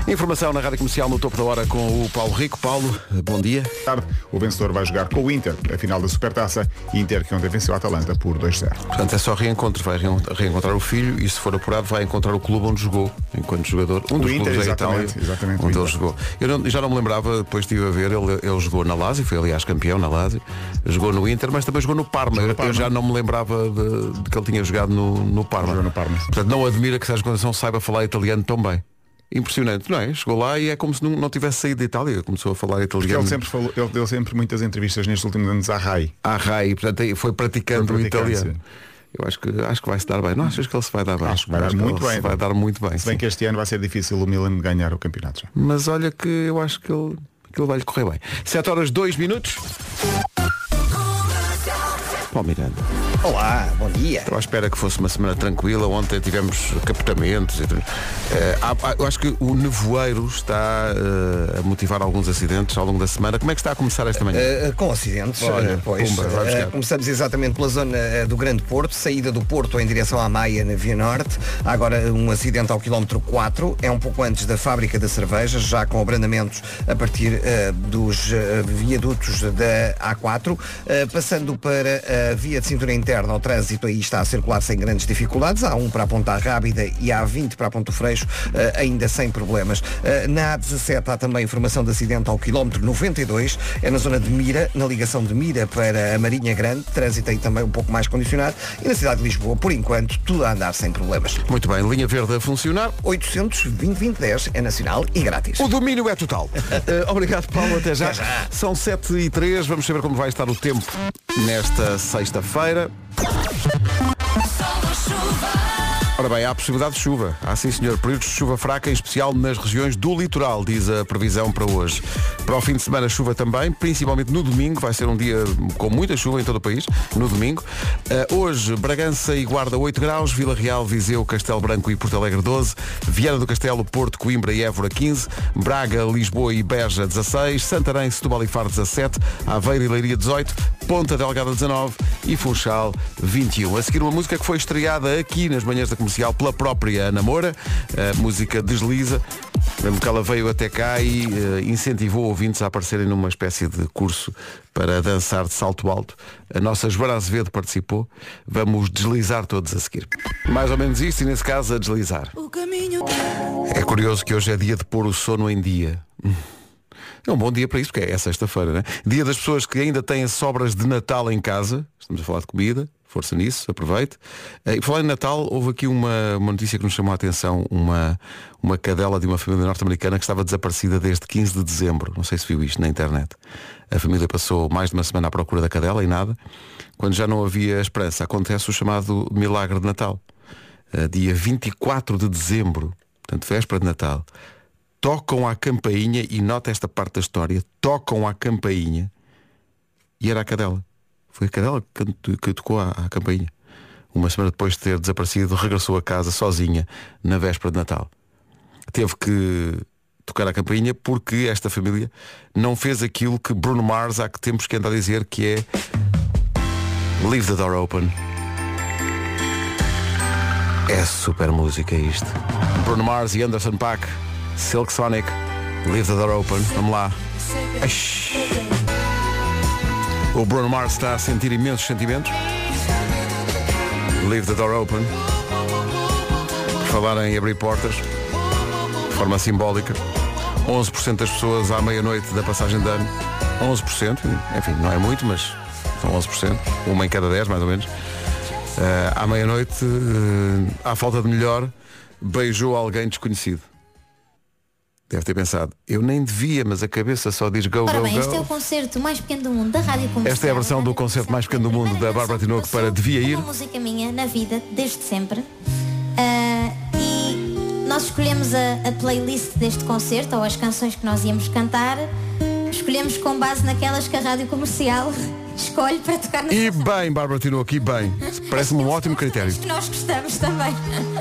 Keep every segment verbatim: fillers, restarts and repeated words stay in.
Informação na Rádio Comercial no topo da hora com o Paulo Rico. Paulo, bom dia. O vencedor vai jogar com o Inter, a final da Supertaça. Inter que ontem venceu a Atalanta por dois a zero. Portanto, é só reencontro. Vai reencontrar o filho e, se for apurado, vai encontrar o clube onde jogou, enquanto jogador. Um dos o Inter, clubes da Itália, exatamente, onde ele jogou. Eu não, já não me lembrava, depois estive a ver, ele, ele jogou na Lazio, foi aliás campeão na Lazio, jogou no Inter, mas também jogou no Parma. Jogou no Parma. Eu já não me lembrava de, de que ele tinha jogado no, no Parma. Jogou no Parma. Portanto, não admira que Sérgio Conceição saiba falar italiano tão bem. Impressionante, não é? Chegou lá e é como se não, não tivesse saído da Itália. Começou a falar italiano. Porque ele sempre falou, ele deu sempre muitas entrevistas nestes últimos anos à Rai. À Rai, portanto foi praticando o italiano. Sim. Eu acho que, acho que vai se dar bem. Não achas que ele se vai dar bem? Acho que vai dar muito bem. Vai dar muito bem. Se bem sim. que este ano vai ser difícil o Milan ganhar o campeonato já. Mas olha que eu acho que ele, que ele vai lhe correr bem. sete horas dois minutos. Paulo Miranda. Olá, bom dia. Estou à espera que fosse uma semana tranquila. Ontem tivemos capotamentos. Uh, há, eu acho que o nevoeiro está uh, a motivar alguns acidentes ao longo da semana. Como é que está a começar esta manhã? Uh, com acidentes, Olha, pois. Pumba, uh, começamos exatamente pela zona do Grande Porto, saída do Porto em direção à Maia, na Via Norte. Há agora um acidente ao quilómetro quatro, é um pouco antes da fábrica da cerveja, já com abrandamentos a partir uh, dos uh, viadutos da A quatro, uh, passando para a via de cintura interna. O trânsito aí está a circular sem grandes dificuldades. Há um para a Ponta Rábida e há vinte para a Ponto Freixo, uh, ainda sem problemas. Uh, na A dezassete há também informação de acidente ao quilómetro noventa e dois, é na zona de Mira, na ligação de Mira para a Marinha Grande, trânsito aí também um pouco mais condicionado, e na cidade de Lisboa, por enquanto, tudo a andar sem problemas. Muito bem, linha verde a funcionar. oitocentos vinte vinte dez é nacional e grátis. O domínio é total. uh, obrigado, Paulo, até já. até já. São sete e três, vamos saber como vai estar o tempo nesta sexta-feira. Ora bem, há a possibilidade de chuva. Há sim, senhor. Períodos de chuva fraca, em especial nas regiões do litoral, diz a previsão para hoje. Para o fim de semana, chuva também, principalmente no domingo. Vai ser um dia com muita chuva em todo o país, no domingo. Uh, hoje, Bragança e Guarda oito graus, Vila Real, Viseu, Castelo Branco e Porto Alegre doze, Viana do Castelo, Porto, Coimbra e Évora quinze, Braga, Lisboa e Beja dezasseis, Santarém, Setúbal e Faro dezassete, Aveiro e Leiria dezoito, Ponta Delgada dezanove e Funchal vinte e um. A seguir, uma música que foi estreada aqui nas manhãs da Comercial pela própria Ana Moura, a música Desliza. Lembro que ela veio até cá e uh, incentivou ouvintes a aparecerem numa espécie de curso para dançar de salto alto. A nossa Joana Azevedo participou. Vamos deslizar todos a seguir. Mais ou menos isso, e nesse caso a deslizar. É curioso que hoje é dia de pôr o sono em dia. É um bom dia para isso, porque é sexta-feira, né? Dia das pessoas que ainda têm sobras de Natal em casa. Estamos a falar de comida. Força nisso, aproveite. E falar em Natal, houve aqui uma, uma notícia que nos chamou a atenção, uma, uma cadela de uma família norte-americana que estava desaparecida desde quinze de dezembro. Não sei se viu isto na internet. A família passou mais de uma semana à procura da cadela e nada. Quando já não havia esperança, acontece o chamado milagre de Natal. Dia vinte e quatro de dezembro, portanto, véspera de Natal, tocam à campainha, e nota esta parte da história, tocam à campainha e era a cadela. Foi a cadela que, que tocou à, à campainha. Uma semana depois de ter desaparecido, regressou a casa sozinha na véspera de Natal. Teve que tocar à campainha porque esta família não fez aquilo que Bruno Mars há que tempos que anda a dizer, que é Leave the Door Open. É super música isto. Bruno Mars e Anderson .Paak, Silk Sonic, Leave the Door Open. Vamos lá. Aish. O Bruno Mars está a sentir imensos sentimentos. Leave the Door Open. Por falar em abrir portas, de forma simbólica, onze por cento das pessoas à meia-noite da passagem de ano, onze por cento, enfim, não é muito, mas são onze por cento, uma em cada dez mais ou menos, uh, à meia-noite, uh, à falta de melhor, beijou alguém desconhecido. Deve ter pensado, eu nem devia, mas a cabeça só diz go, Ora go, bem, go. este é o concerto mais pequeno do mundo da Rádio Comercial. Esta é a versão do concerto mais pequeno do mundo da Bárbara Tinoco para Devia Ir. É uma música minha na vida, desde sempre. Uh, e nós escolhemos a, a playlist deste concerto, ou as canções que nós íamos cantar, escolhemos com base naquelas que a Rádio Comercial escolhe para tocar no E bem, Bárbara Tinoco, e bem. Parece-me um ótimo critério. Que nós gostamos também.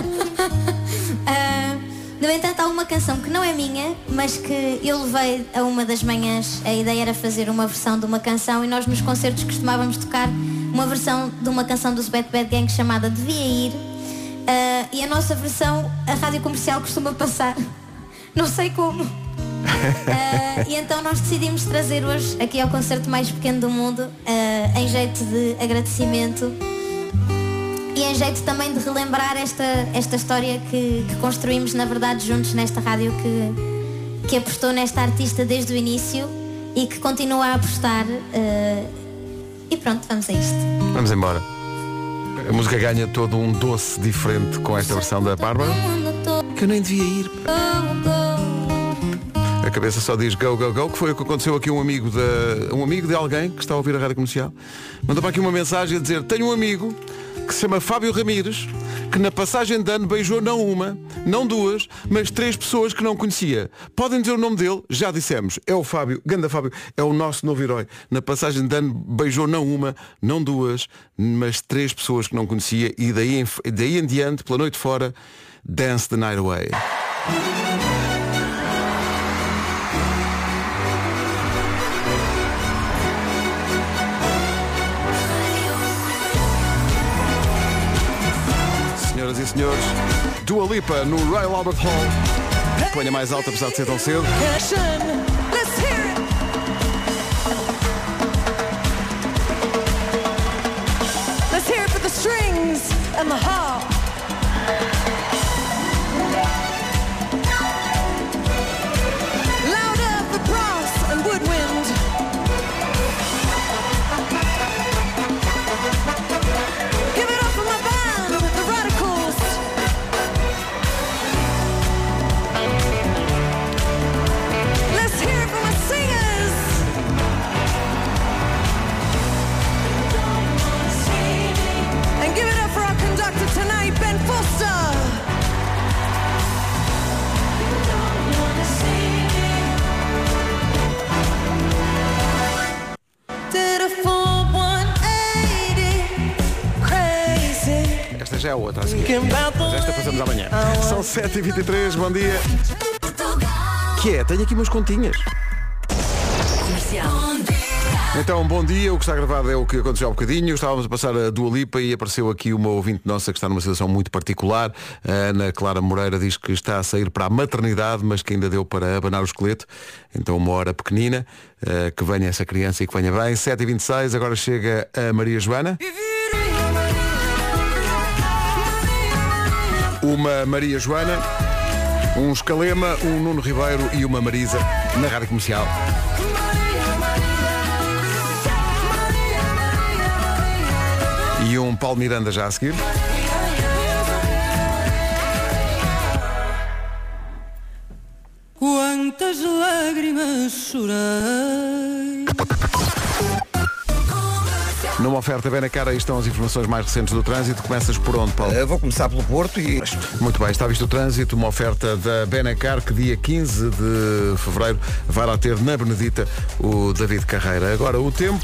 uh, No entanto, há uma canção que não é minha, mas que eu levei a uma das manhãs. A ideia era fazer uma versão de uma canção e nós nos concertos costumávamos tocar uma versão de uma canção dos Bad Bad Gang chamada Devia Ir. Uh, e a nossa versão, a Rádio Comercial costuma passar não sei como. uh, e então nós decidimos trazer hoje aqui ao concerto mais pequeno do mundo, uh, em jeito de agradecimento e em jeito também de relembrar esta, esta história que, que construímos na verdade juntos nesta rádio, que, que apostou nesta artista desde o início e que continua a apostar. Uh, e pronto, vamos a isto. Vamos embora. A música ganha todo um doce diferente com esta versão da Bárbara, que eu nem devia ir. A cabeça só diz go, go, go, que foi o que aconteceu aqui. Um amigo de, um amigo de alguém que está a ouvir a rádio comercial mandou para aqui uma mensagem a dizer: tenho um amigo que se chama Fábio Ramires, que na passagem de ano beijou não uma, não duas, mas três pessoas que não conhecia. Podem dizer o nome dele? Já dissemos. É o Fábio, ganda Fábio, é o nosso novo herói. Na passagem de ano beijou não uma, não duas, mas três pessoas que não conhecia, e daí em, daí em diante, pela noite fora, Dance the Night Away. Senhoras e senhores, Dua Lipa no Royal Albert Hall. Ponha mais alta, apesar de ser tão cedo. Let's hear it for the strings and the harp. Louder for brass and woodwind. Give it up for my band, the Radicals. Let's hear it for my singers. And give it up for our conductor tonight, Ben Foster. Did a full one eighty, crazy. Esta já é outra a seguir. Mas esta passamos amanhã. São sete e vinte e três, bom dia. Que é? Tenho aqui umas continhas. Então, bom dia, o que está gravado é o que aconteceu há um bocadinho. Estávamos a passar a Dua Lipa e apareceu aqui uma ouvinte nossa que está numa situação muito particular. A Ana Clara Moreira diz que está a sair para a maternidade, mas que ainda deu para abanar o esqueleto. Então uma hora pequenina, que venha essa criança e que venha bem. sete e vinte e seis, agora chega a Maria Joana. Uma Maria Joana, um Escalema, um Nuno Ribeiro e uma Marisa na Rádio Comercial. E um Paulo Miranda já a seguir. Quantas lágrimas chorei. Numa oferta bem na cara, aí estão as informações mais recentes do trânsito. Começas por onde, Paulo? Eu vou começar pelo Porto e... Muito bem, está visto o trânsito, uma oferta da Benacar, que dia quinze de fevereiro vai lá ter na Benedita o David Carreira. Agora o tempo...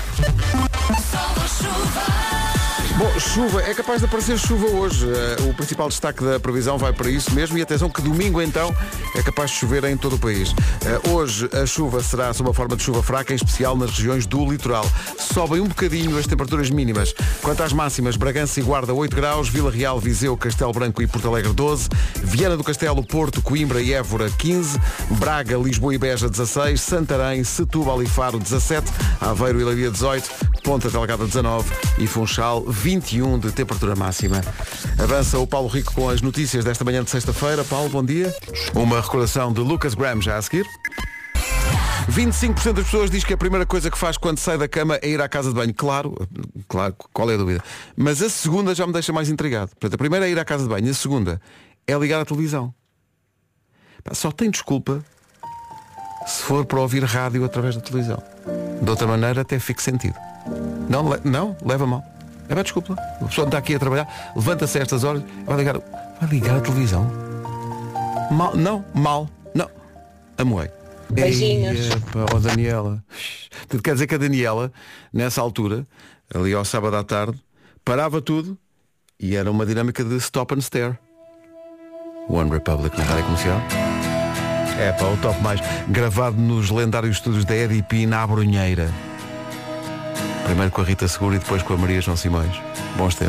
Bom, chuva, é capaz de aparecer chuva hoje. Uh, o principal destaque da previsão vai para isso mesmo. E atenção que domingo então é capaz de chover em todo o país. Uh, hoje a chuva será sob a forma de chuva fraca, em especial nas regiões do litoral. Sobem um bocadinho as temperaturas mínimas. Quanto às máximas, Bragança e Guarda oito graus, Vila Real, Viseu, Castelo Branco e Porto Alegre doze, Viana do Castelo, Porto, Coimbra e Évora quinze, Braga, Lisboa e Beja dezasseis, Santarém, Setúbal e Faro dezassete, Aveiro e Leiria dezoito, Ponta Delgada dezanove e Funchal vinte e um de temperatura máxima. Avança o Paulo Rico com as notícias desta manhã de sexta-feira. Paulo, bom dia. Uma recordação de Lucas Graham já a seguir. vinte e cinco por cento das pessoas diz que a primeira coisa que faz quando sai da cama é ir à casa de banho. Claro, claro, qual é a dúvida? Mas a segunda já me deixa mais intrigado. Portanto, a primeira é ir à casa de banho, a segunda é ligar a televisão. Só tem desculpa se for para ouvir rádio através da televisão. De outra maneira até fica sentido. Não, le- não leva mal. É bem, desculpa. A pessoa está aqui a trabalhar, levanta-se a estas horas, vai ligar, vai ligar a televisão. Mal, não, mal, não. Amoei. Beijinhos. Epa, oh Daniela. Tudo quer dizer que a Daniela, nessa altura, ali ao sábado à tarde, parava tudo e era uma dinâmica de stop and stare. One Republic na Rádio Comercial. É pá, o top mais. Gravado nos lendários estúdios da E D P na Abrunheira. Primeiro com a Rita Seguro e depois com a Maria João Simões. Bons tempos.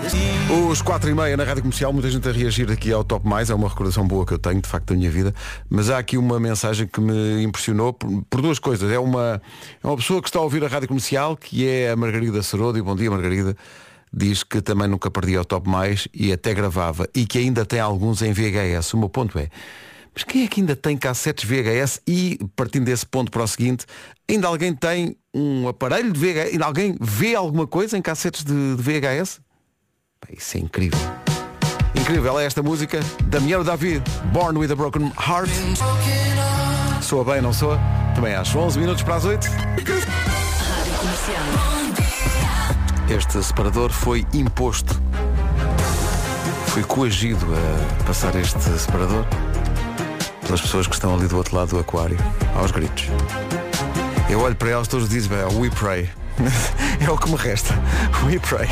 Os quatro e meia na Rádio Comercial, muita gente a reagir aqui ao Top Mais, é uma recordação boa que eu tenho, de facto, da minha vida, mas há aqui uma mensagem que me impressionou por, por duas coisas. É uma, é uma pessoa que está a ouvir a Rádio Comercial, que é a Margarida Serodo, e bom dia, Margarida, diz que também nunca perdia o Top Mais e até gravava, e que ainda tem alguns em V H S. O meu ponto é, mas quem é que ainda tem cassetes V H S? E, partindo desse ponto para o seguinte, ainda alguém tem um aparelho de V H S? Ainda alguém vê alguma coisa em cassetes de, de V H S? Isso é incrível. Incrível é esta música, Damiano David, Born with a Broken Heart. Soa bem, não soa? Também acho. onze minutos para as oito. Este separador foi imposto. Fui coagido a passar este separador pelas pessoas que estão ali do outro lado do aquário, aos gritos. Eu olho para elas todos e dizem, we pray. É o que me resta. We pray.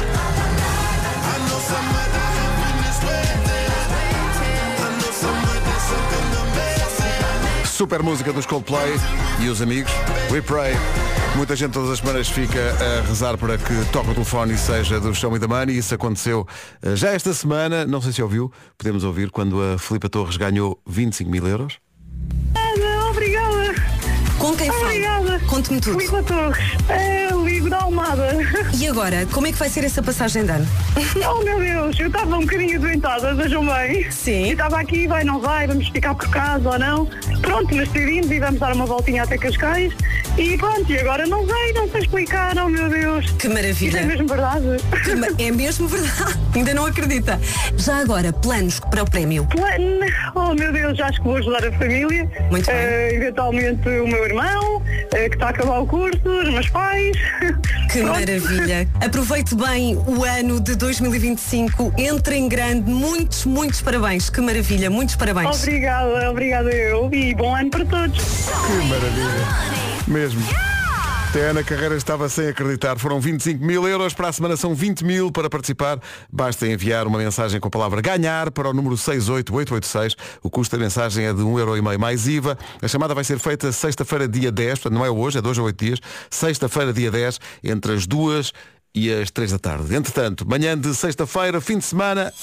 Super música dos Coldplay e os amigos, We Pray. Muita gente todas as semanas fica a rezar para que toque o telefone e seja do Show Me the Money. Isso aconteceu já esta semana, não sei se ouviu, podemos ouvir quando a Filipa Torres ganhou vinte e cinco mil euros. Obrigada. Com quem fala? Obrigada. Conte-me tudo. Filipa Torres, é, Ligo da Almada. E agora, como é que vai ser essa passagem de ano? Oh meu Deus, eu estava um bocadinho adoentada, vejam bem. Sim. E estava aqui, vai, não vai, vamos ficar por casa ou não. Pronto, mas decidimos e vamos dar uma voltinha até Cascais. E pronto, e agora não sei, não sei explicar, oh meu Deus. Que maravilha. Isso é mesmo verdade. Que ma- é mesmo verdade. Ainda não acredita. Já agora, planos para o prémio? Plano, oh meu Deus, acho que vou ajudar a família. Muito bem. Uh, eventualmente o meu irmão, uh, que está a acabar o curso, os meus pais. Que Pronto. maravilha. Aproveite bem o ano de dois mil e vinte e cinco. Entre em grande. Muitos, muitos parabéns. Que maravilha. Muitos parabéns. Obrigada, obrigada eu. E bom ano para todos. Que maravilha. Mesmo. Até a Ana Carreira estava sem acreditar. Foram vinte e cinco mil euros, para a semana são vinte mil. Para participar, basta enviar uma mensagem com a palavra ganhar para o número seis oito oito oito seis. O custo da mensagem é de um euro e meio mais I V A. A chamada vai ser feita sexta-feira, dia dez, portanto não é hoje, é dois a oito dias. Sexta-feira, dia dez, entre as duas e as três da tarde. Entretanto, manhã de sexta-feira, fim de semana.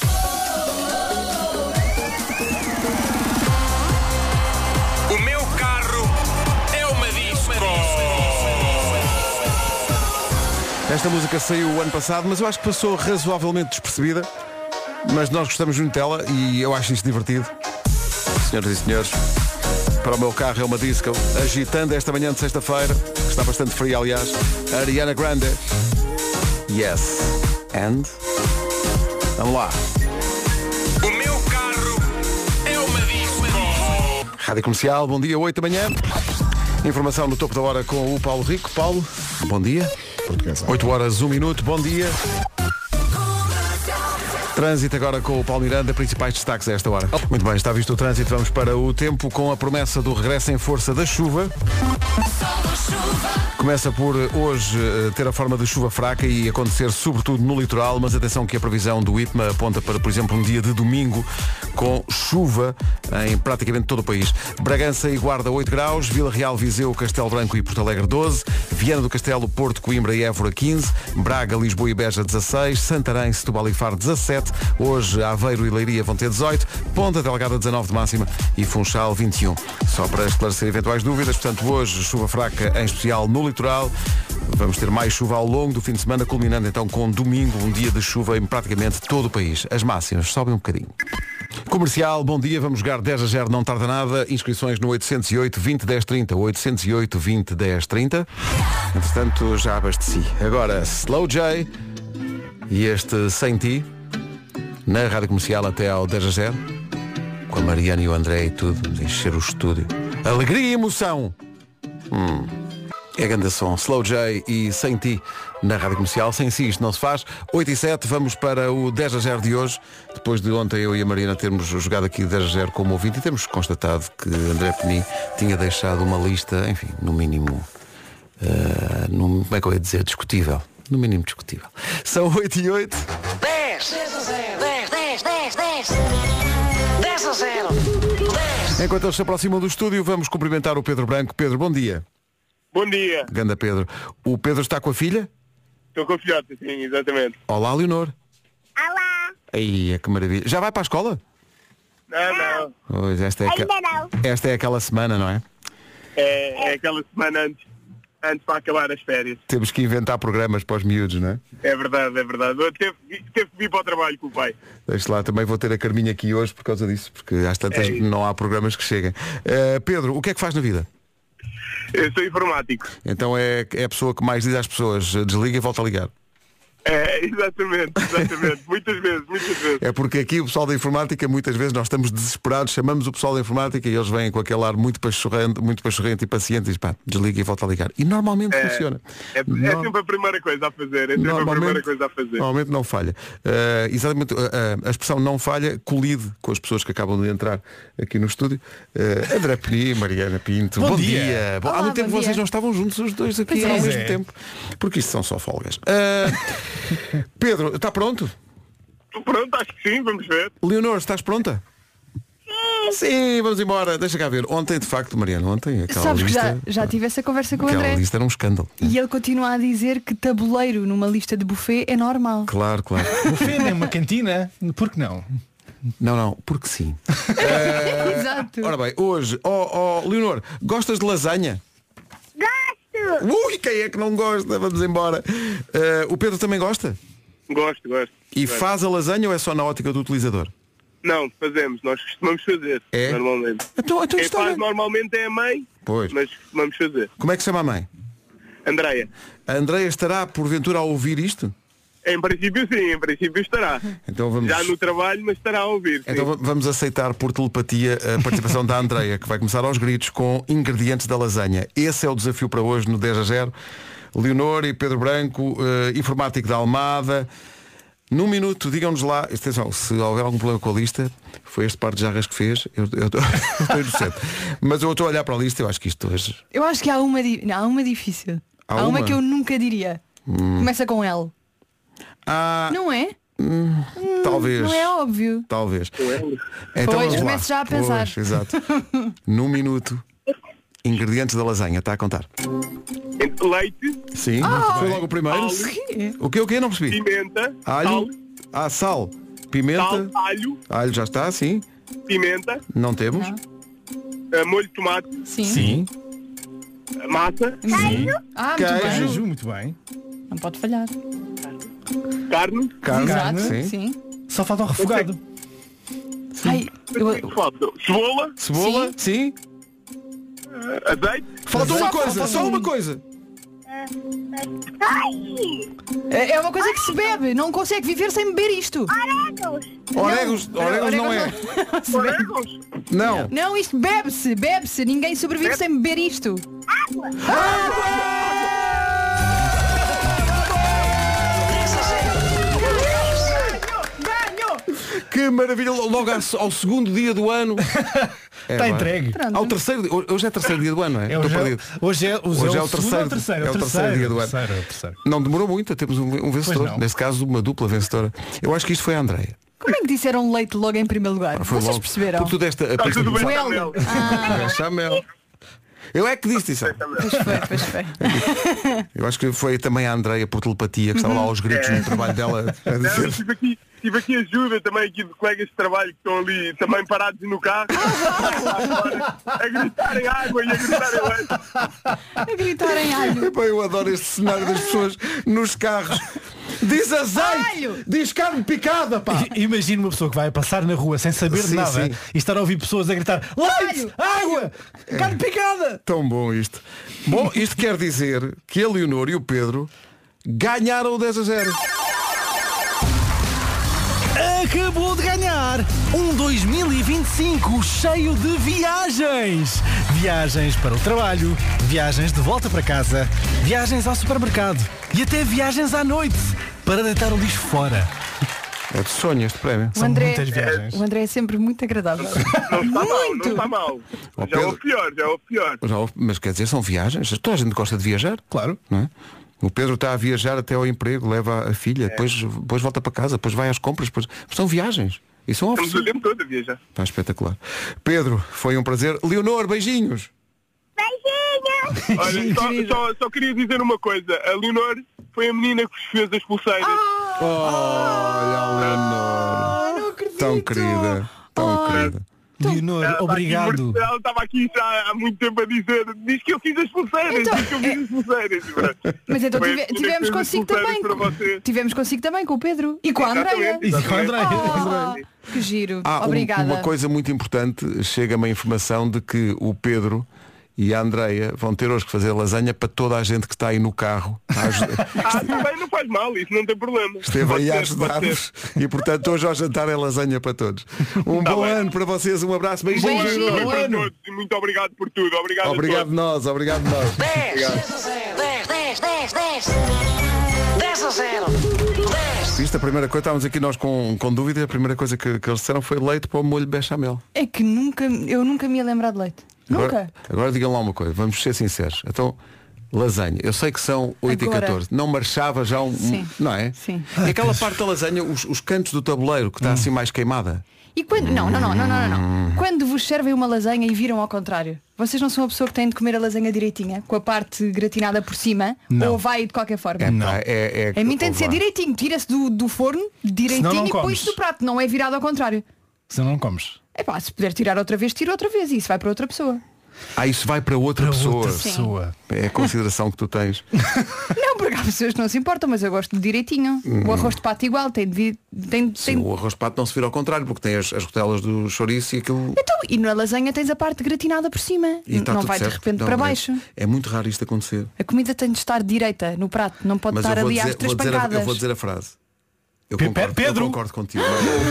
Esta música saiu o ano passado, mas eu acho que passou razoavelmente despercebida. Mas nós gostamos muito dela e eu acho isto divertido. Senhoras e senhores, para o meu carro é uma disco, agitando esta manhã de sexta-feira, que está bastante fria, aliás, Ariana Grande. Yes. And? Vamos lá. O meu carro é uma disco. Rádio Comercial, bom dia, oito da manhã. Informação no topo da hora com o Paulo Rico. Paulo, bom dia. oito horas, um minuto, bom dia. Trânsito agora com o Paulo Miranda, principais destaques a esta hora. Muito bem, está visto o trânsito, vamos para o tempo com a promessa do regresso em força da chuva. Começa por hoje ter a forma de chuva fraca e acontecer sobretudo no litoral, mas atenção que a previsão do I P M A aponta para, por exemplo, um dia de domingo com chuva em praticamente todo o país. Bragança e Guarda oito graus, Vila Real, Viseu, Castelo Branco e Porto Alegre doze, Viana do Castelo, Porto, Coimbra e Évora quinze, Braga, Lisboa e Beja dezasseis, Santarém, Setúbal e Faro dezassete, hoje Aveiro e Leiria vão ter dezoito, Ponta Delgada dezanove de máxima e Funchal vinte e um. Só para esclarecer eventuais dúvidas, portanto hoje chuva fraca em especial no litoral. Vamos ter mais chuva ao longo do fim de semana, culminando então com domingo, um dia de chuva em praticamente todo o país. As máximas sobem um bocadinho. Comercial, bom dia, vamos jogar dez a zero, não tarda nada. Inscrições no oitocentos e oito, vinte, dez, trinta, oitocentos e oito, vinte, dez, trinta. Entretanto, já abasteci. Agora, Slow J e este Sem Ti, na Rádio Comercial até ao dez a zero, com a Mariana e o André e tudo, vamos encher o estúdio. Alegria e emoção! Hum... É grande som, Slow J e Sem Ti na Rádio Comercial. Sem si isto não se faz. oito e sete, vamos para o dez a zero de hoje. Depois de ontem eu e a Mariana termos jogado aqui dez a zero como ouvinte e temos constatado que André Peni tinha deixado uma lista, enfim, no mínimo, uh, no, como é que eu ia dizer, discutível. No mínimo discutível. São oito e oito. dez, dez a zero, dez, dez, dez, dez, dez a zero, dez. Enquanto eles se aproximam do estúdio, vamos cumprimentar o Pedro Branco. Pedro, bom dia. Bom dia. Ganda Pedro. O Pedro está com a filha? Estou com a filhota, sim, exatamente. Olá, Leonor. Olá. Aí, que maravilha. Já vai para a escola? Não, não. Pois, esta é, Ainda aqua... não. esta é aquela semana, não é? É, é aquela semana antes, antes para acabar as férias. Temos que inventar programas para os miúdos, não é? É verdade, é verdade. Eu teve, teve que vir para o trabalho com o pai. Deixa lá, também vou ter a Carminha aqui hoje por causa disso, porque às tantas É não há programas que cheguem. Uh, Pedro, o que é que faz na vida? Eu sou informático. Então é, é a pessoa que mais diz às pessoas, desliga e volta a ligar. É, exatamente, exatamente. Muitas vezes, muitas vezes. É porque aqui o pessoal da informática, muitas vezes nós estamos desesperados, chamamos o pessoal da informática e eles vêm com aquele ar muito pachorrento, muito pachorrento e paciente e diz, pá, desliga e volta a ligar. E normalmente É, funciona. É, é No- sempre a primeira coisa a fazer. É sempre a primeira coisa a fazer. Normalmente não falha. Uh, exatamente, uh, uh, a expressão não falha colide com as pessoas que acabam de entrar aqui no estúdio. Uh, André Peni, Mariana Pinto, bom, Bom dia. dia. Bom, há Olá, muito tempo bom vocês dia. não estavam juntos os dois aqui Pois ao é. mesmo É. tempo. Porque isto são só folgas. Uh, Pedro, está pronto? Pronto, acho que sim, vamos ver. Leonor, estás pronta? Sim. Sim, vamos embora. Deixa cá ver. Ontem, de facto, Mariana, ontem aquela Sabes que lista, já, já tive essa conversa com o aquela André lista era um escândalo. e ele continua a dizer que tabuleiro numa lista de buffet é normal. Claro, claro. Buffet nem uma cantina, por que não? Não, não, porque sim. Exato. Ora bem, hoje, ó oh, Leonor, gostas de lasanha? Gosto. Ui, quem é que não gosta? Vamos embora. Eh, o Pedro também gosta? Gosto, gosto. E gosto. faz a lasanha ou é só na ótica do utilizador? Não, fazemos, nós costumamos fazer. É? Normalmente. Então, então Quem está faz bem. normalmente é a mãe, Pois. mas costumamos fazer. Como é que se chama a mãe? Andreia. A Andreia estará porventura a ouvir isto? Em princípio sim, em princípio estará. Então vamos, Já no trabalho, mas estará a ouvir. então sim. va- vamos aceitar por telepatia a participação da Andreia, que vai começar aos gritos com ingredientes da lasanha. Esse é o desafio para hoje no dez a zero. Leonor e Pedro Branco, eh, informático da Almada. Num minuto, digam-nos lá, atenção, se houver algum problema com a lista, foi este par de jarras que fez, eu eu estou eu inocente. Mas eu estou a olhar para a lista e eu acho que isto hoje. Eu acho que há uma, di- não, há uma difícil. Há Há, uma? uma? que eu nunca diria. Começa com L. Ah, Não é? talvez. Não é óbvio. Talvez. Pois, vamos lá. começo já a pensar. Pois, exato. Num minuto, ingredientes da lasanha, está a contar. Leite, Sim, foi logo o primeiro. Sal. O que o que não percebi? pimenta, Alho, sal, ah, sal, pimenta, sal, alho, alho já está, sim. pimenta, Não temos. eh, molho de tomate, Sim. Sim. massa, Ah, muito Queijo. bem. Queijo, muito bem. Não pode falhar. carne, Carne, Exato. sim. Sim. Só falta o refogado. Ai, eu, falta cebola, Cebola, sim. eh, azeite, Falta uma Só coisa, falta só um. uma coisa. é é uma coisa que se bebe. Não consegue viver sem beber isto. Orégãos, orégãos não é. Se bebe. orégãos, Não. Não, isto bebe-se, bebe-se. Ninguém sobrevive sem beber isto. Que maravilha, logo ao ao segundo dia do ano. É, Está vai. entregue. Pronto. Ao terceiro, di- hoje é terceiro dia do ano, não é? É, Estou hoje, é, perdido. hoje é, hoje Hoje é é o o segundo terceiro- ou o terceiro? é o terceiro dia do ano. terceiro, é o terceiro. Não demorou muito, temos um, um vencedor. não. Neste caso, uma dupla vencedora. Eu acho que isto foi a Andreia. Como é que disseram leite logo em primeiro lugar? Foi Vocês logo. perceberam? Porque tu deste a está pista tudo bem, de Samuel. Bechamel. Eu é que disse isso. Pois foi, pois foi. Eu acho que foi também a Andreia por telepatia que estava lá aos gritos no trabalho dela a Não, dizer. eu tive aqui, tive aqui ajuda também aqui de colegas de trabalho que estão ali também parados no carro a gritarem água e a gritarem leite. A gritar em alho. Epá, eu adoro este cenário das pessoas nos carros. Diz azeite, Alho. diz carne picada, pá. I- Imagina uma pessoa que vai passar na rua sem saber de Sim, nada sim. e estar a ouvir pessoas a gritar leite, água, carne picada. Tão bom isto. Bom, isto quer dizer que a Leonor e o Pedro ganharam o dez a zero. Acabou de ganhar um dois mil e vinte e cinco cheio de viagens. Viagens para o trabalho, viagens de volta para casa, viagens ao supermercado e até viagens à noite para deitar o lixo fora. É de sonho este prémio. O São André, muitas viagens. o André é sempre muito agradável. Não está mal, Muito. não está mal. Ó, Já Pedro. houve pior, já houve pior. Já houve- Mas quer dizer, são viagens. Toda a gente gosta de viajar. Claro. Não é? O Pedro está a viajar até ao emprego, leva a filha, depois, depois volta para casa, depois vai às compras, depois... são viagens. E são Estamos o oferecidas. tempo todo a viajar. Está espetacular. Pedro, foi um prazer. Leonor, beijinhos. Beijinhos. Olha, só, só, só queria dizer uma coisa. A Leonor foi a menina que vos fez as pulseiras. Olha, tão querida, tão oh. querida. Leonor, ela obrigado. Ela estava aqui já há muito tempo a dizer, diz que eu fiz as pulseiras, Então, diz que eu fiz é... as pulseiras. Mas então Foi tive, tivemos consigo também. Com, tivemos consigo também com o Pedro e com a Andreia. E com a Andreia. Oh, que giro. Ah, Obrigada. Um, uma coisa muito importante, chega-me a informação de que o Pedro e a Andreia vão ter hoje que fazer lasanha para toda a gente que está aí no carro. Ah, também não faz mal, isso não tem problema. Esteve Pode aí a ser, ajudar-nos e portanto hoje ao jantar é lasanha para todos. Um Tá bom bem. ano para vocês, um abraço, Bom beijinhos. ano para todos e muito obrigado por tudo. Obrigado, Obrigado a todos. nós, obrigado nós. dez, dez, dez, dez, dez. dez a zero. dez. Isto, a primeira coisa, estávamos aqui nós com, com dúvida, a primeira coisa que, que eles disseram foi leite para o molho bechamel. É que nunca, eu nunca me ia lembrar de leite. Agora, Nunca. agora digam lá uma coisa, vamos ser sinceros. Então, lasanha, eu sei que são oito Agora. e catorze, não marchava já um, Sim. não é? Sim. E aquela parte da lasanha, os, os cantos do tabuleiro que está assim mais queimada. E quando. Não, não, não, não, não, não. Hum. Quando vos servem uma lasanha e viram ao contrário, vocês não são a pessoa que tem de comer a lasanha direitinha, com a parte gratinada por cima, Não. ou vai de qualquer forma? É, pá, é, é, A mim tem de ser vá. direitinho, tira-se do, do forno Senão direitinho não e comes. põe-se do prato, não é virado ao contrário. Senão não comes. É pá, se puder tirar outra vez, tira outra vez e isso vai para outra pessoa. Ah, isso vai para outra Para pessoa. outra pessoa. É a consideração que tu tens. Não, porque há pessoas que não se importam, mas eu gosto de direitinho. O arroz de pato igual, tem de vir. Tem, Sim, tem... o arroz de pato não se vira ao contrário, porque tem as, as rotelas do chouriço e aquilo. Então, e na lasanha tens a parte gratinada por cima. E está não tudo vai certo. de repente Não, para é- baixo. É muito raro isto acontecer. A comida tem de estar direita no prato, não pode Mas estar eu vou ali dizer, às três vou dizer a, pancadas. eu vou dizer a frase. Eu Pe- concordo, Pedro? eu concordo contigo.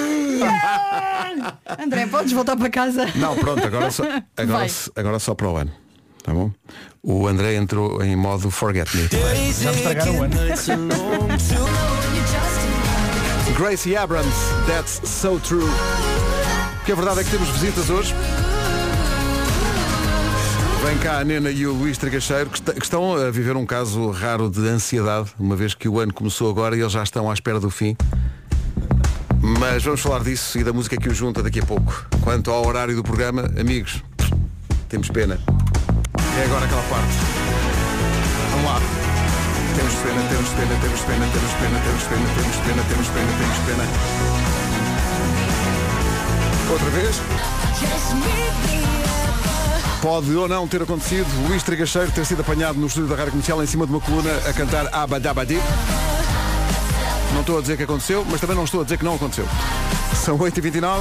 André, podes voltar para casa? Não, pronto, agora só, agora, Vai. agora só para o ano. Tá bom? O André entrou em modo Forget Me. Já me estragaram o ano. Gracie Abrams, That's So True. Porque a verdade é que temos visitas hoje. Vem cá a Nena e o Luís Trigacheiro, que, est- que estão a viver um caso raro de ansiedade, uma vez que o ano começou agora e eles já estão à espera do fim. Mas vamos falar disso e da música que os junta daqui a pouco. Quanto ao horário do programa, amigos, temos pena. É agora aquela parte. Vamos lá. Temos pena, temos pena, temos pena, temos pena, temos pena, temos pena, temos pena, temos pena. Outra vez. Pode ou não ter acontecido Luís Trigacheiro ter sido apanhado no estúdio da Rádio Comercial em cima de uma coluna a cantar Abadabadi. Não estou a dizer que aconteceu, mas também não estou a dizer que não aconteceu. São oito e vinte e nove.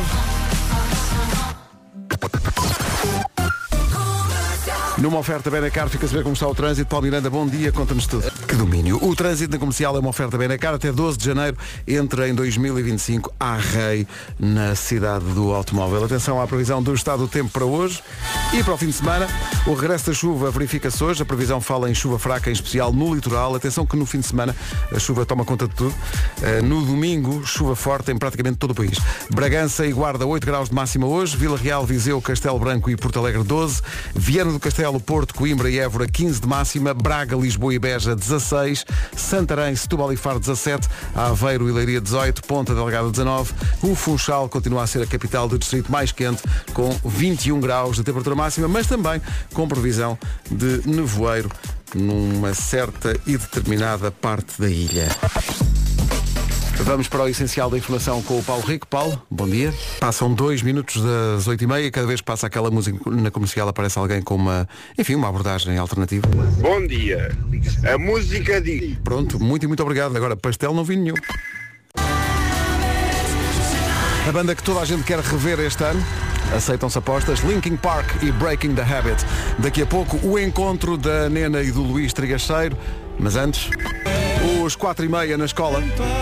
Numa oferta Benacar, fica a saber como está o trânsito. Paulo Miranda, bom dia, conta-nos tudo. Que domínio. O trânsito na comercial é uma oferta Benacar. Até doze de janeiro entra em dois mil e vinte e cinco à Rei, na cidade do automóvel. Atenção à previsão do estado do tempo para hoje e para o fim de semana. O regresso da chuva verifica-se hoje. A previsão fala em chuva fraca, em especial no litoral. Atenção que no fim de semana a chuva toma conta de tudo. Uh, no domingo, chuva forte em praticamente todo o país. Bragança e Guarda, oito graus de máxima hoje. Vila Real, Viseu, Castelo Branco e Porto Alegre, doze. Viana do Castelo, Porto, Coimbra e Évora, quinze de máxima. Braga, Lisboa e Beja, dezasseis. Santarém, Setúbal e Faro, dezassete. Aveiro e Leiria, dezoito. Ponta Delgada, dezanove. O Funchal continua a ser a capital do distrito mais quente, com vinte e um graus de temperatura máxima, mas também com previsão de nevoeiro numa certa e determinada parte da ilha. Vamos para o essencial da informação com o Paulo Rico. Paulo, bom dia. Passam dois minutos das oito e meia. Cada vez que passa aquela música na comercial aparece alguém com uma, enfim, uma abordagem alternativa. Bom dia. A música diz. Pronto, muito e muito obrigado. Agora, pastel não vi nenhum. A banda que toda a gente quer rever este ano. Aceitam-se apostas, Linkin Park e Breaking the Habit. Daqui a pouco o encontro da Nena e do Luís Trigacheiro. Mas antes, os quatro e meia na escola.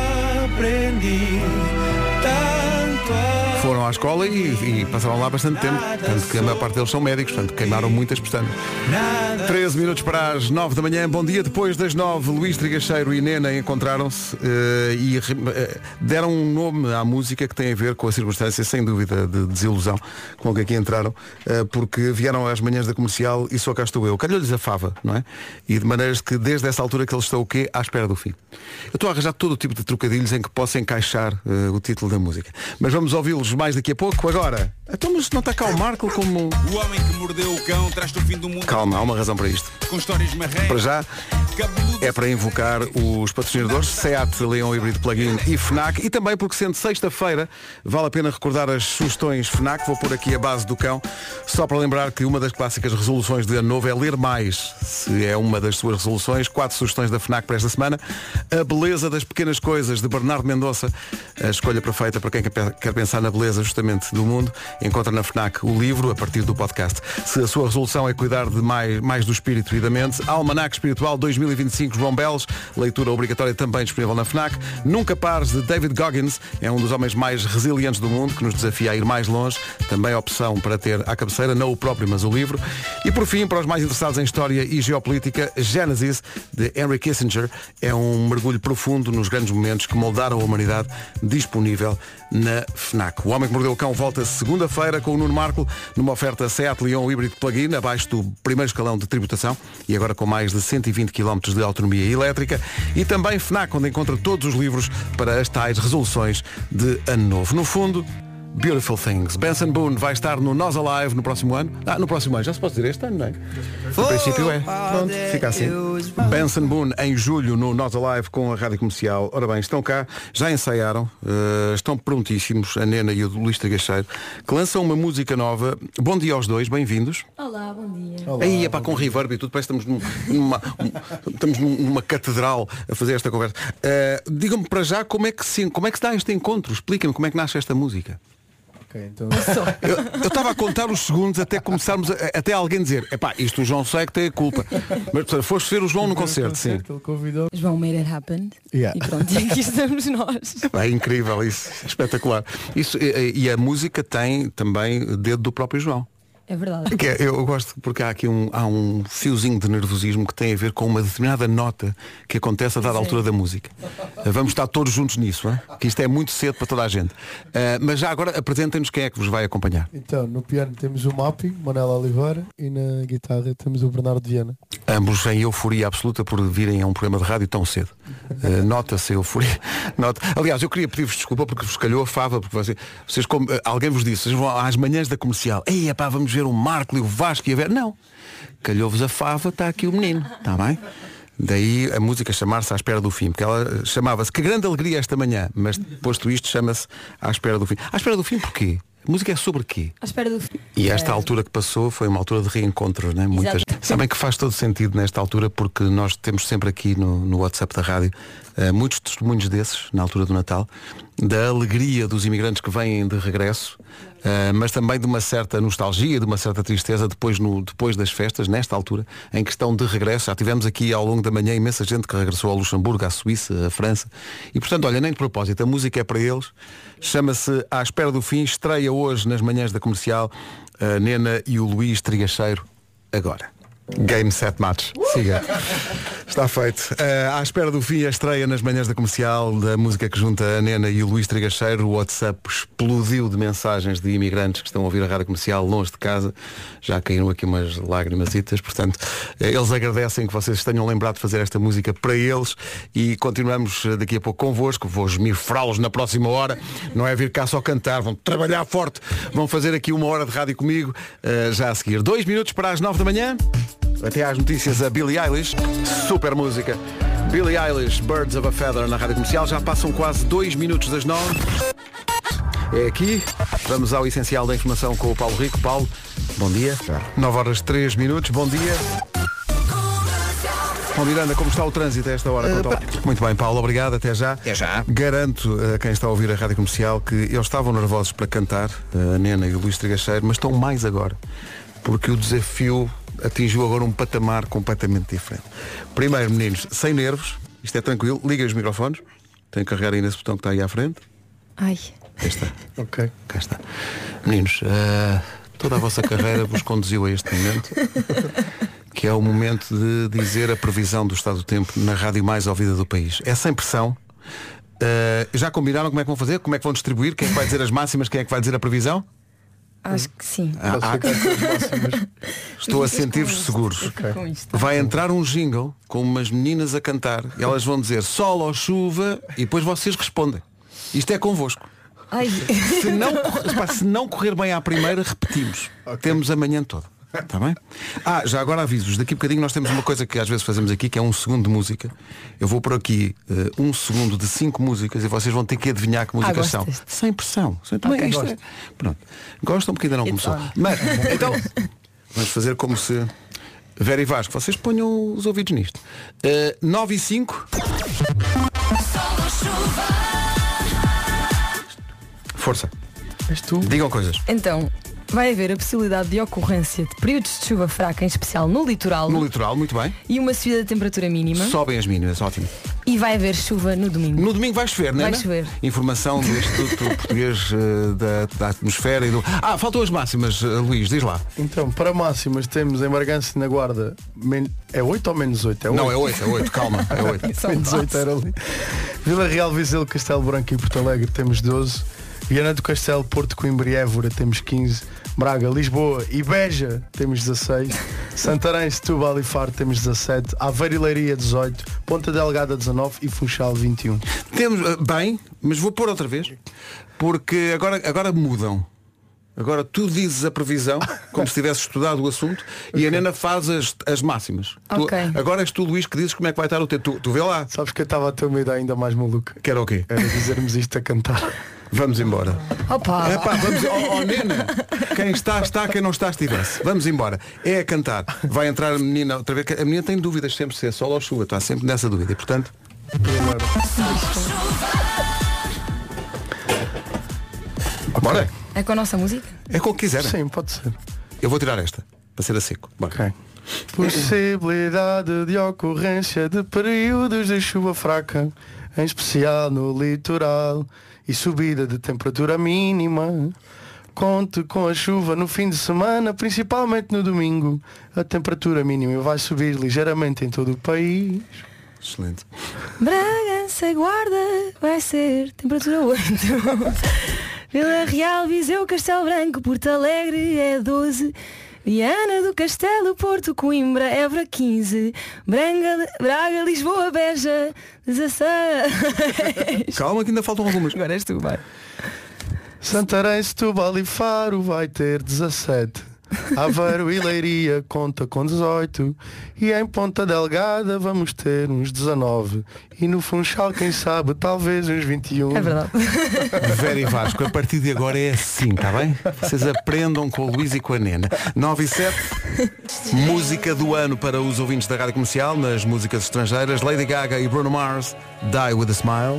Foram à escola e, e passaram lá bastante tempo. Tanto que a maior parte deles são médicos, portanto queimaram muitas pestanas. treze minutos para as nove da manhã. Bom dia. Depois das nove, Luís Trigacheiro e Nena encontraram-se uh, e uh, deram um nome à música que tem a ver com a circunstância, sem dúvida, de desilusão com que aqui entraram, uh, porque vieram às manhãs da comercial e só cá estou eu. Calhou-lhes a fava, não é? E de maneiras que desde essa altura que eles estão o quê? À espera do fim. Eu estou a arranjar todo o tipo de trocadilhos em que possa encaixar uh, o título da música. Mas vamos ouvi-los mais daqui a pouco. Agora, então, mas não está cá o Marco como... O homem que mordeu o cão traz-te o fim do mundo. Calma, há uma razão para isto. Com histórias marrecas. Para já, é para invocar os patrocinadores Seat Leon Híbrido Plug-in e FNAC, e também porque sendo sexta-feira vale a pena recordar as sugestões FNAC. Vou pôr aqui a base do cão, só para lembrar que uma das clássicas resoluções de ano novo é ler mais. Se é uma das suas resoluções, quatro sugestões da FNAC para esta semana. A beleza das pequenas coisas, de Bernardo Mendonça, a escolha perfeita para quem quer pensar na beleza justamente do mundo. Encontra na FNAC o livro a partir do podcast. Se a sua resolução é cuidar de mais, mais do espírito e da mente, Almanac Espiritual dois mil e vinte e cinco, João Belos, leitura obrigatória também disponível na FNAC. Nunca Pares, de David Goggins, é um dos homens mais resilientes do mundo, que nos desafia a ir mais longe. Também a opção para ter à cabeceira, não o próprio, mas o livro. E por fim, para os mais interessados em história e geopolítica, Genesis, de Henry Kissinger, é um mergulho profundo nos grandes momentos que moldaram a humanidade, disponível na FNAC. O Homem que Mordeu o Cão volta segunda-feira com o Nuno Marco numa oferta Seat Leon híbrido plug-in, abaixo do primeiro escalão de tributação e agora com mais de cento e vinte quilómetros de autonomia elétrica, e também FNAC, onde encontra todos os livros para as tais resoluções de ano novo. No fundo, Beautiful Things. Benson Boone vai estar no Nós Alive no próximo ano. Ah, no próximo ano, já se pode dizer este ano, não é? No princípio é. Pronto, fica assim. Benson Boone em julho no Nós Alive com a Rádio Comercial. Ora bem, estão cá, já ensaiaram, uh, estão prontíssimos, a Nena e o Luís Tragacheiro, que lançam uma música nova. Bom dia aos dois, bem-vindos. Olá, bom dia. Aí é pá, com reverb e tudo, parece que estamos num, numa, um, estamos numa catedral a fazer esta conversa. Uh, Digam-me para já como é, que se, como é que se dá este encontro, expliquem-me como é que nasce esta música. Então... Eu estava a contar os segundos até começarmos a, até alguém dizer, epá, isto o João sei que tem a culpa. Mas portanto, foste ver o João no concerto, sim. João made it happen. Yeah. E pronto, e aqui estamos nós. É incrível isso, espetacular. Isso, e, e a música tem também dedo do próprio João. É verdade. Que é, eu gosto porque há aqui um, há um fiozinho de nervosismo que tem a ver com uma determinada nota que acontece a dada altura da música. Vamos estar todos juntos nisso, não é? Que isto é muito cedo para toda a gente. Uh, mas já agora apresentem-nos quem é que vos vai acompanhar. Então, no piano temos o Mapping, Manela Oliveira, e na guitarra temos o Bernardo Viana. Ambos em euforia absoluta por virem a um programa de rádio tão cedo. Uh, Nota-se a euforia. Nota. Aliás, eu queria pedir-vos desculpa porque vos calhou a fava, porque vocês, vocês como, uh, alguém vos disse, vocês vão às manhãs da comercial, ei, epá, vamos ver o Marco e o Vasco e a ver. Não. Calhou-vos a fava, está aqui o menino. Está bem? Daí a música chamar-se À Espera do Fim, porque ela chamava-se Que Grande Alegria Esta Manhã, mas posto isto chama-se À Espera do Fim. À Espera do Fim porquê? A música é sobre quê? À espera do fim. E esta altura que passou foi uma altura de reencontros, né? Muitas. Sabem que faz todo sentido nesta altura, porque nós temos sempre aqui no, no WhatsApp da rádio uh, muitos testemunhos desses, na altura do Natal, da alegria dos imigrantes que vêm de regresso, uh, mas também de uma certa nostalgia, de uma certa tristeza depois, no, depois das festas, nesta altura, em que estão de regresso. Já tivemos aqui ao longo da manhã imensa gente que regressou ao Luxemburgo, à Suíça, à França. E portanto, olha, nem de propósito, a música é para eles. Chama-se À Espera do Fim, estreia hoje nas manhãs da Comercial, a Nena e o Luís Trigacheiro, agora. Game Set Match. Siga. Está feito. Uh, à espera do fim, a estreia nas manhãs da Comercial da música que junta a Nena e o Luís Trigacheiro. O WhatsApp explodiu de mensagens de imigrantes que estão a ouvir a rádio comercial longe de casa. Já caíram aqui umas lágrimasitas. Portanto, eles agradecem que vocês tenham lembrado de fazer esta música para eles e continuamos daqui a pouco convosco. Vou esmifrá-los na próxima hora. Não é vir cá só cantar, vão trabalhar forte. Vão fazer aqui uma hora de rádio comigo uh, já a seguir. Dois minutos para as nove da manhã. Até às notícias a Billie Eilish. Super música. Billie Eilish, Birds of a Feather na Rádio Comercial. Já passam quase dois minutos das nove. É aqui. Vamos ao essencial da informação com o Paulo Rico. Paulo, bom dia. nove horas três minutos. Bom dia. Bom, Miranda, como está o trânsito a esta hora? Uh, Muito bem, Paulo, obrigado, até já. Até já. Garanto a quem está a ouvir a Rádio Comercial que eles estavam nervosos para cantar, a Nena e o Luís Trigacheiro, mas estão mais agora, porque o desafio atingiu agora um patamar completamente diferente. Primeiro, meninos, sem nervos, isto é tranquilo, liguem os microfones, tem que carregar aí nesse botão que está aí à frente. Ai. Cá está. Ok. Cá está. Meninos, uh, toda a vossa carreira vos conduziu a este momento, que é o momento de dizer a previsão do estado do tempo na rádio mais ouvida do país. É sem pressão. Uh, já combinaram como é que vão fazer? Como é que vão distribuir? Quem é que vai dizer as máximas? Quem é que vai dizer a previsão? Acho que sim. Ah, ah, estou a sentir-vos seguros. Okay. Vai entrar um jingle com umas meninas a cantar e elas vão dizer sol ou chuva e depois vocês respondem. Isto é convosco. Ai. Se não, pá, se não correr bem à primeira, repetimos. Okay. Temos amanhã todo. Está bem? Ah, já agora aviso-vos, daqui a bocadinho nós temos uma coisa que às vezes fazemos aqui, que é um segundo de música. Eu vou por aqui uh, um segundo de cinco músicas e vocês vão ter que adivinhar que músicas ah, são. Sem pressão. Sem... Okay, Bem, isto é... Pronto. Gostam porque ainda não It's começou. On. Mas, então, vamos fazer como se... Vera e Vasco, vocês ponham os ouvidos nisto. Uh, nove e cinco. Força. És tu? Digam coisas. Então, vai haver a possibilidade de ocorrência de períodos de chuva fraca, em especial no litoral. No litoral, muito bem. E uma subida da temperatura mínima. Sobem as mínimas, ótimo. E vai haver chuva no domingo. No domingo vai chover, não é? Vai chover. Informação do Instituto Português uh, da, da Atmosfera e do... Ah, faltam as máximas, uh, Luís, diz lá. Então, para máximas temos em Bargança na Guarda, men... é oito ou menos oito? É não, é oito, é oito, calma, é oito. Menos oito era ali. Vila Real, Viseu, Castelo Branco e Porto Alegre temos doze. Viana do Castelo, Porto, Coimbra e Évora temos quinze. Braga, Lisboa e Beja temos dezasseis. Santarém, Setúbal e Faro temos dezassete. Aveiro e Leiria dezoito. Ponta Delgada dezanove e Funchal vinte e um. Temos, bem, mas vou pôr outra vez, porque agora, agora mudam. Agora tu dizes a previsão, como se tivesse estudado o assunto, okay. E a Nena faz as, as máximas. Okay. Tu, agora és tu, Luís, que dizes como é que vai estar o teu. Tu, tu vê lá. Sabes que eu estava a ter uma ideia ainda mais maluca. Que era o quê? Era dizermos isto a cantar. Vamos embora. Opa. É pá, vamos. Oh, oh, Nena, quem está, está, quem não está, estivesse. Vamos embora. É a cantar. Vai entrar a menina outra vez. A menina tem dúvidas sempre se é sol ou chuva. Está sempre nessa dúvida. E portanto. Bora. É com a nossa música? É com o que quiser. Sim, pode ser. Eu vou tirar esta, para ser a seco. Bora. Okay. Possibilidade de ocorrência de períodos de chuva fraca, em especial no litoral, e subida de temperatura mínima. Conte com a chuva no fim de semana, principalmente no domingo. A temperatura mínima vai subir ligeiramente em todo o país. Excelente. Bragança, Guarda, vai ser temperatura oito. Vila Real, Viseu, Castelo Branco, Porto Alegre é doze. Viana do Castelo, Porto, Coimbra, Évora quinze. Braga, Braga, Lisboa, Beja dezasseis. Calma que ainda faltam algumas. Agora és tu, vai. Santarém, Setúbal e Faro vai ter dezassete. Aveiro e Leiria conta com dezoito. E em Ponta Delgada vamos ter uns dezanove. E no Funchal, quem sabe, talvez uns vinte e um. É verdade. Vera e Vasco, a partir de agora é assim, está bem? Vocês aprendam com o Luís e com a Nena. nove e sete. Música do ano para os ouvintes da Rádio Comercial. Nas músicas estrangeiras, Lady Gaga e Bruno Mars, Die With A Smile.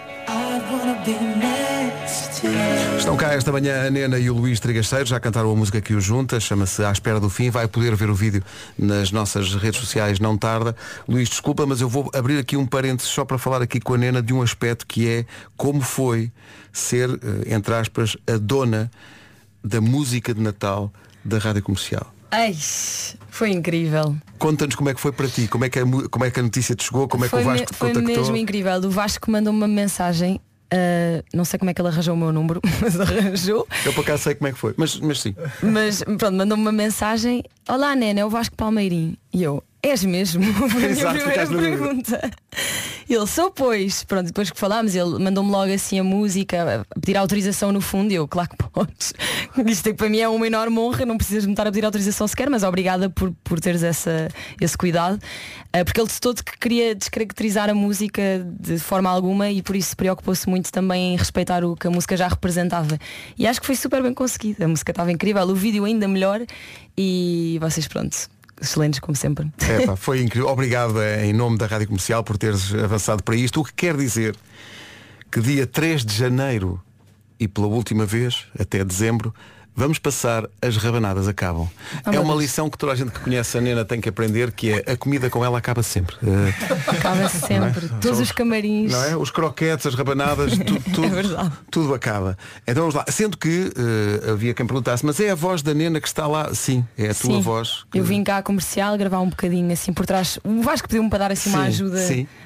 Estão cá esta manhã a Nena e o Luís Triguaceiro, já cantaram a música que os junta, chama-se À Espera do Fim, vai poder ver o vídeo nas nossas redes sociais, não tarda. Luís, desculpa, mas eu vou abrir aqui um parênteses só para falar aqui com a Nena de um aspecto que é como foi ser, entre aspas, a dona da música de Natal da Rádio Comercial. Ai, foi incrível. Conta-nos como é que foi para ti, como é que a, como é que a notícia te chegou, como é foi que o Vasco te foi contactou. Foi mesmo incrível. O Vasco mandou-me uma mensagem. Uh, não sei como é que ele arranjou o meu número, mas arranjou. Eu por acaso sei como é que foi, mas, mas sim. Mas pronto, mandou-me uma mensagem. Olá, Nena, é o Vasco Palmeirim. E eu, és mesmo? Foi a minha primeira pergunta. Ele, sou pois. Pronto, depois que falámos, ele mandou-me logo assim a música, a pedir autorização no fundo. E eu, claro que podes. Isto para mim é uma enorme honra, não precisas me estar a pedir autorização sequer, mas obrigada por, por teres essa, esse cuidado. Uh, porque ele de todo que queria descaracterizar a música de forma alguma e por isso preocupou-se muito também em respeitar o que a música já representava. E acho que foi super bem conseguido. A música estava incrível, o vídeo ainda melhor e vocês, pronto, excelentes como sempre. É, pá, foi incrível. Obrigado em nome da Rádio Comercial por teres avançado para isto, o que quer dizer que dia três de janeiro e pela última vez até dezembro vamos passar As Rabanadas Acabam. Oh, é uma lição que toda a gente que conhece a Nena tem que aprender, que é a comida com ela acaba sempre. Acaba sempre. É? Todos os camarins. Não é? Os croquetes, as rabanadas, tudo, tudo, é tudo acaba. Então vamos lá. Sendo que uh, havia quem perguntasse, mas é a voz da Nena que está lá? Sim, é a tua sim. voz. Que... Eu vim cá à Comercial gravar um bocadinho assim por trás. O Vasco pediu-me para dar assim sim, uma ajuda sim.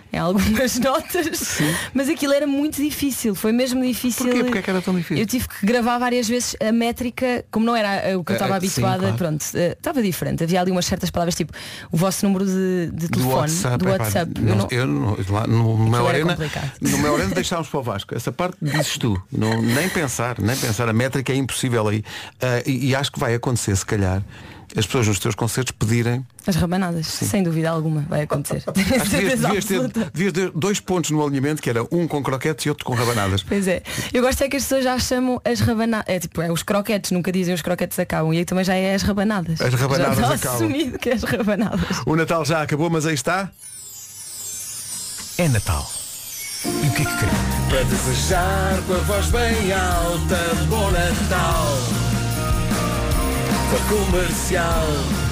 em algumas notas. Sim. Mas aquilo era muito difícil, foi mesmo difícil. Porquê? Porque é que era tão difícil? Eu tive que gravar várias vezes a métrica, como não era o que eu estava uh, habituada, sim, claro. Pronto, estava uh, diferente. Havia ali umas certas palavras, tipo o vosso número de, de telefone, do WhatsApp. Do WhatsApp. É, pá, eu não, eu não, lá no meu arena, no meu arena deixámos para o Vasco. Essa parte dizes tu. Não, nem pensar, nem pensar. A métrica é impossível aí. Uh, e, e acho que vai acontecer, se calhar, as pessoas nos teus concertos pedirem as rabanadas, sim. Sem dúvida alguma vai acontecer. Acho que devias, devias, ter, devias ter dois pontos no alinhamento, que era um com croquetes e outro com rabanadas. Pois é. Eu gosto é que as pessoas já chamam as rabanadas. É tipo, é os croquetes, nunca dizem os croquetes acabam. E aí também já é as rabanadas. As rabanadas já acabam. Assumido que é as rabanadas. O Natal já acabou, mas aí está. É Natal. E o que é que queremos? Para desejar com a voz bem alta, bom Natal. Com a Comercial.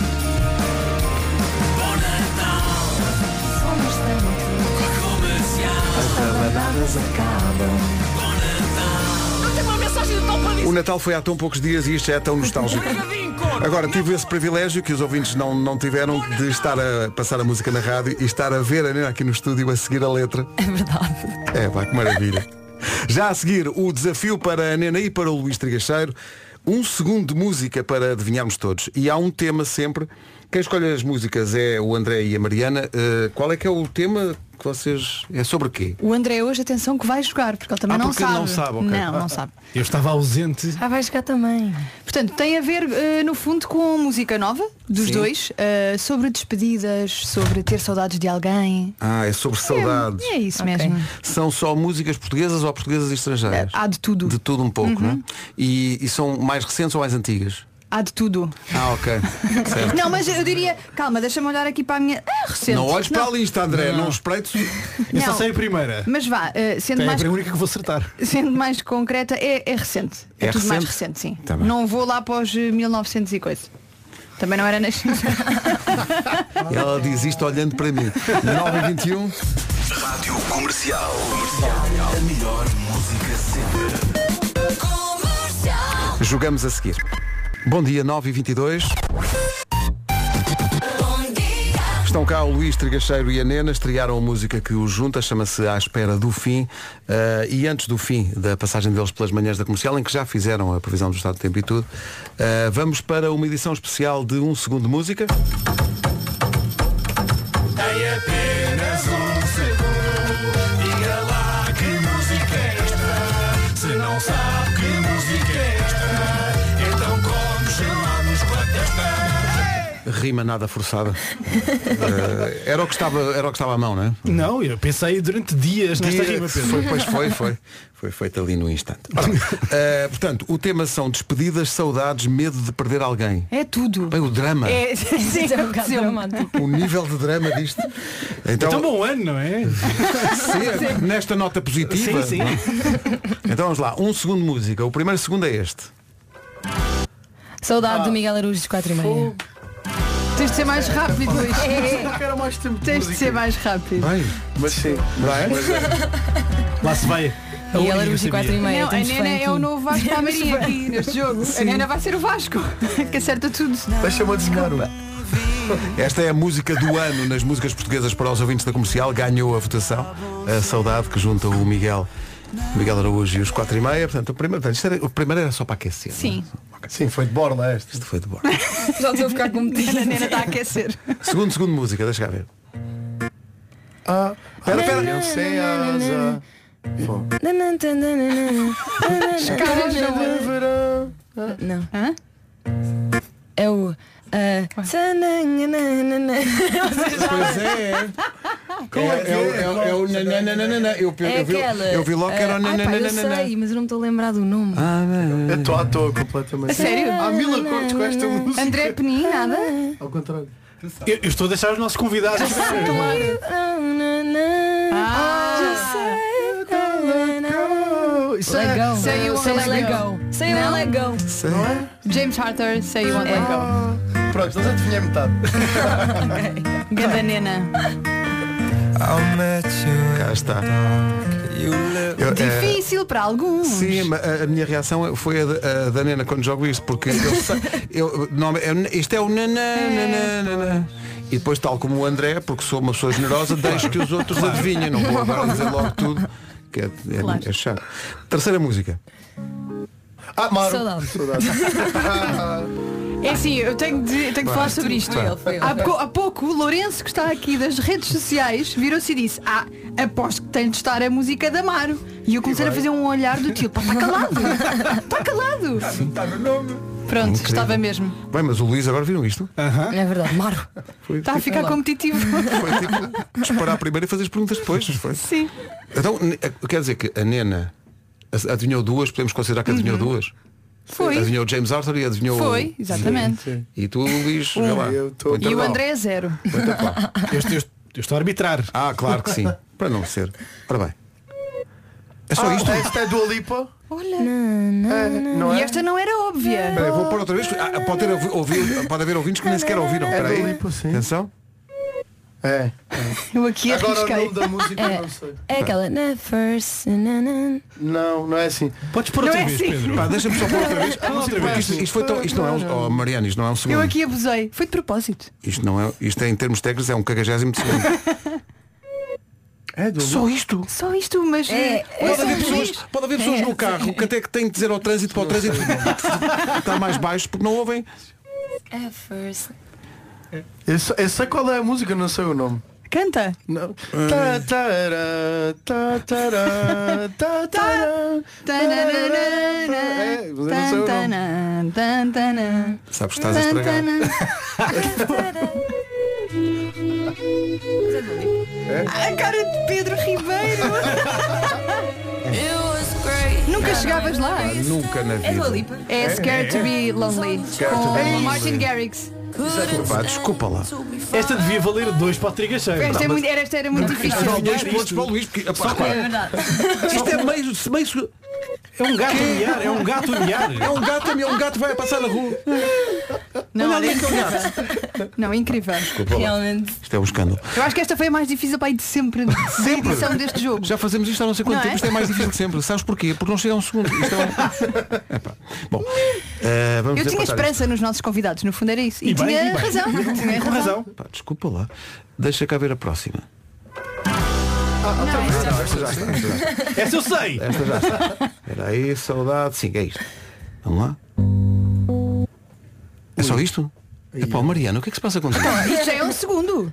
Bom Natal. Somos tanto. Com a Comercial. As rabanadas acabam. Bom Natal. Eu tenho uma mensagem de tão para dizer. O Natal foi há tão poucos dias e isto é tão nostálgico. Agora tive esse privilégio que os ouvintes não, não tiveram de estar a passar a música na rádio e estar a ver a Nena aqui no estúdio a seguir a letra. É verdade. É, pá, que maravilha. Já a seguir, o desafio para a Nena e para o Luís Trigacheiro. Um segundo de música para adivinharmos todos. E há um tema sempre. Quem escolhe as músicas é o André e a Mariana. Uh, qual é que é o tema que vocês... É sobre o quê? O André hoje, atenção, que vai jogar, porque ele também ah, não porque sabe. não sabe, okay. Não, não sabe. Eu estava ausente. Ah, vai jogar também. Portanto, tem a ver, uh, no fundo, com música nova dos Sim. dois, uh, sobre despedidas, sobre ter saudades de alguém. Ah, é sobre saudades. É, é isso okay. mesmo. São só músicas portuguesas ou portuguesas e estrangeiras? Há de tudo. De tudo um pouco, uhum. não é? E, e são mais recentes ou mais antigas? Há de tudo. Ah, ok. Certo. Não, mas eu diria, calma, deixa-me olhar aqui para a minha. Ah, recente. Não olhes para a lista, André, não, não espreito. Eu só sei a primeira. Mas vá, uh, sendo é mais. É a única que vou acertar. Sendo mais concreta, é, é recente. É, é tudo recente? mais recente, sim. Tá não vou lá para os mil e novecentos e coisa. Também não era nascido. Ela diz isto olhando para mim. nove e vinte e um. Rádio Comercial. A melhor música sempre. Jogamos a seguir. Bom dia, nove e vinte e dois. Estão cá o Luís Trigacheiro e a Nena, estrearam a música que os junta, chama-se À Espera do Fim. Uh, e antes do fim da passagem deles pelas manhãs da Comercial, em que já fizeram a previsão do estado do tempo e tudo, uh, vamos para uma edição especial de um segundo de música. Tem apenas um segundo. Diga lá que música é esta. Se não sabe que música é esta, então como chamamos para testar? Rima nada forçada. uh, era, o que estava, era o que estava à mão, não é? Não, eu pensei durante dias nesta Dia, rima, Pedro. Foi, pois foi, foi. Foi feito ali no instante. Ora, uh, portanto, o tema são despedidas, saudades, medo de perder alguém. É tudo. Bem, o drama. É, sim, é um bocado dramático. O nível de drama disto. Então, então bom ano, não é? Sim, sim. Nesta nota positiva. Sim, sim. Então vamos lá, um segundo de música. O primeiro segundo é este. Saudade ah. do Miguel Araújo de quatro e meia. Tens de ser mais rápido hoje. É. Mais tempo de Tens de ser mais rápido. Bem, mas sim. Vai. Lá se vai. E ela era de quatro e meia. Não, a Nena é o novo Vasco Palmeirinho aqui neste jogo. Sim. A Nena vai ser o Vasco, que acerta tudo. Deixa-me adivinhar. Esta é a música do ano nas músicas portuguesas para os ouvintes da Comercial. Ganhou a votação. A Saudade, que junta o Miguel Miguel Araújo e os quatro e meia. Portanto, o primeiro, portanto, era, o primeiro era só para aquecer. Sim. Okay. Sim, foi de borla este. Isto foi de borla. Já estou a ficar com medida. A Nena está a aquecer. Segundo, segundo música, deixa cá ver. Ah, pera, pera. Eu sei asa. Não. Hã? É o. Uh, pois é. É o nananana. Eu vi logo que era o nananana. Eu sei, mas eu não estou a lembrar do nome. Eu estou à toa completamente. A sério? Há mil acordes com esta música. André Penin, nada? Ao contrário. Eu, eu estou a deixar os nossos convidados. Let go. Say you want let go. Say you want let go. James Arthur, say you want let go. Pronto, estás a adivinhar metade. Ganda Nena. Cá está. Eu, Difícil é, para alguns. Sim, a, a minha reação foi a, a da Nena quando jogo isto, porque eu sei, eu, não, é, isto é o nanã, nanã, nanã. E depois, tal como o André, porque sou uma pessoa generosa, deixo que os outros adivinhem. Não vou agora dizer logo tudo, que é, é, claro. é chato. Terceira música. Ah, Maro. Saudade. É assim, eu tenho de, tenho de falar sobre isto. Foi ele, foi ele. Há, pouco, há pouco, o Lourenço, que está aqui das redes sociais, virou-se e disse: ah, aposto que tem de estar a música da Maro. E eu comecei a fazer um olhar do tipo: está calado, está calado. Está no nome. Pronto, Incrível. Estava mesmo. Bem, mas o Luís agora viram isto? Uh-huh. É verdade, Maro. Foi Está tipo, a ficar lá. competitivo. Foi tipo disparar primeiro e fazer as perguntas depois. Foi. Sim. Então, quer dizer que a Nena adivinhou duas, podemos considerar que adivinhou uhum. duas? Foi. Adivinhou James Arthur e adivinhou... Foi, exatamente. Sim, sim. E tu, Luís, um. lá. Tô... E o André é zero. Eu estou, eu estou a arbitrar. Ah, claro que sim. Para não ser. Ora bem. É só ah, isto? Esta é Dua Lipa. Olha. Não, é, não e é? esta não era óbvia. Peraí, vou pôr outra vez. Ah, pode, ter, ouvido, pode haver ouvintes que nem sequer ouviram. É Peraí. Dua Lipa, sim. Atenção. É. Eu aqui Agora arrisquei. o nome da música É, não sei. é aquela na first. Não, não é assim. Podes pôr outra Não é vez, assim. Pedro. Pá, deixa-me só pôr outra vez. Ah, outra vez. Isto, isto, foi tão, isto não é um. Oh, Mariana, isto não é um segundo. Eu aqui abusei. Foi de propósito. Isto não é. Isto é, em termos técnicos, é um cagagésimo de segundo. É do Só isto? Só isto, mas. É, é Pode haver só pessoas, isto. pode haver pessoas É, no carro que até que têm que dizer ao trânsito para o trânsito estar mais baixo porque não ouvem. É first. Eu sei, eu sei qual é a música, não sei o nome. Canta. Não. Tá, tará, tá, tará, tá, tará, É, mas eu não sei o nome. Sabes que estás a estragar. A cara de Pedro Ribeiro. Nunca chegavas lá. Nunca na É Dua vida. Lipa. É Scared to be Lonely. Scared to be Com Lonely. Martin Garrix. Pá, desculpa lá. Esta devia valer dois para o trigacheiro. Esta, é muito, era, esta era muito difícil. Não, dois pontos para o Luís, porque, epá, É verdade. isto é meio, meio. É um gato a miar, é um gato a miar. É um gato, é um gato vai a passar na rua. Não, Olha olha, ali aquele gato. incrível. Não, incrível. Desculpa lá. Realmente. Isto é um escândalo. Eu acho que esta foi a mais difícil para ir de sempre, da Sempre. edição deste jogo. Já fazemos isto há não sei quanto Não tempo, é? isto é mais difícil que sempre. Sabes porquê? Porque não chega a um segundo. Isto é um... Epá. Bom, eh, vamos Eu tinha desempatar esperança nos nossos convidados, no fundo era isso. E, E bem, tinha e bem. razão. Tinha Com razão. isto. Pá, desculpa lá. Deixa cá ver a próxima. Não, Não, esta já está. Esta já está. Essa eu sei. Esta já está. Espera aí, saudade. Sim, é isto. Vamos lá. É só isto? É pá, Mariana, o que é que se passa contigo? Isto já é um segundo.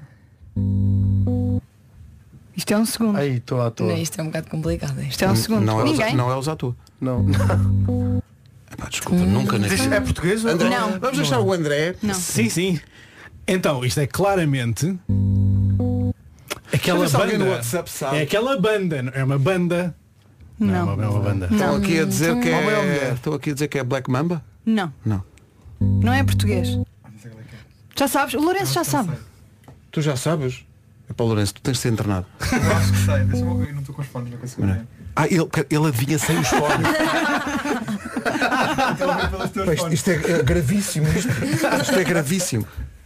Isto é um segundo. Aí, estou à toa. Não, isto é um bocado complicado. Isto. Isto é um segundo. Não é, Ninguém. Elza, não é Elza à toa. Não. Epá, desculpa, nunca na Diz- vida. É português? ou- André, Não. vamos deixar o André. Não. Sim, sim. Então, isto é claramente aquela Deixa eu ver se alguém no banda. WhatsApp sabe. É aquela banda. É uma banda. Não. Não, é uma banda. Estão aqui a dizer que Homem ou é. mulher? Estão aqui a dizer que é Black Mamba? Não. Não. Não é português. Já sabes? O Lourenço já sabe. Tu já sabes? É para o Lourenço, tu tens de ser internado. Eu acho que sei, deixa-me ouvir, eu não estou com os fones, não consigo ver. Ah, ele, ele adivinha sem os fones. Pá, isto, isto é gravíssimo. Isto, isto é gravíssimo.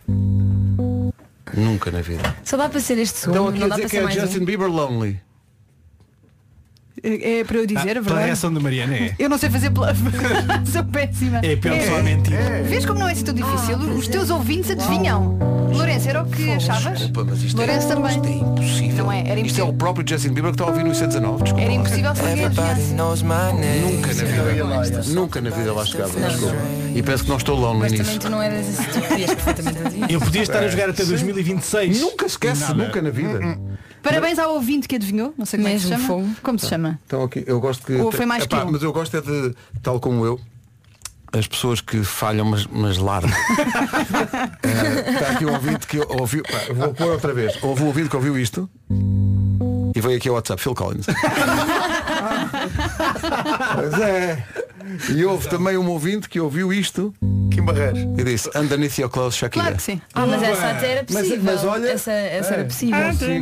Nunca na vida. Só dá para ser este segundo, Estão aqui não a dá dizer para que ser é mais Justin um. Bieber Lonely. É, é para eu dizer, Ah, a pela verdade. reação da Mariana é. Eu não sei fazer bluff. Sou péssima. É pior que só a mentira. Vês como não é assim tão difícil? Os teus ouvintes adivinham. Lourenço, era o que achavas? Desculpa, mas isto Lourenço é, também. isto é impossível. Não é, era Isto é impossível. o próprio Justin Bieber que está a ouvir no I C dezanove. Desculpa. Era lá. impossível que alguém adivinhasse. Nunca na vida. Nunca na vida lá chegava. Desculpa. E penso que não estou lonely Mas também nisso. tu não eras assim, tu podias perfeitamente adivinhar. Eu podia estar a jogar até dois mil e vinte e seis. Nunca esquece, Nada. nunca na vida. Parabéns ao ouvinte que adivinhou. Não sei como é que se Mesmo chama. fogo. Como se chama? Então aqui, eu gosto que. Ou foi mais Epá, que eu? mas eu gosto é de, tal como eu, as pessoas que falham, mas, mas largam. Eh, Está aqui um ouvinte que ouviu. Pá, vou pôr outra vez. Houve um ouvinte que ouviu isto. E veio aqui ao WhatsApp, Phil Collins. Pois é. E houve também um ouvinte que ouviu isto Kim Barreiros. e disse Underneath Your Clothes, Shakira. Claro que sim. Ah, mas essa até era Mas- possível. mas olha- essa essa era possível.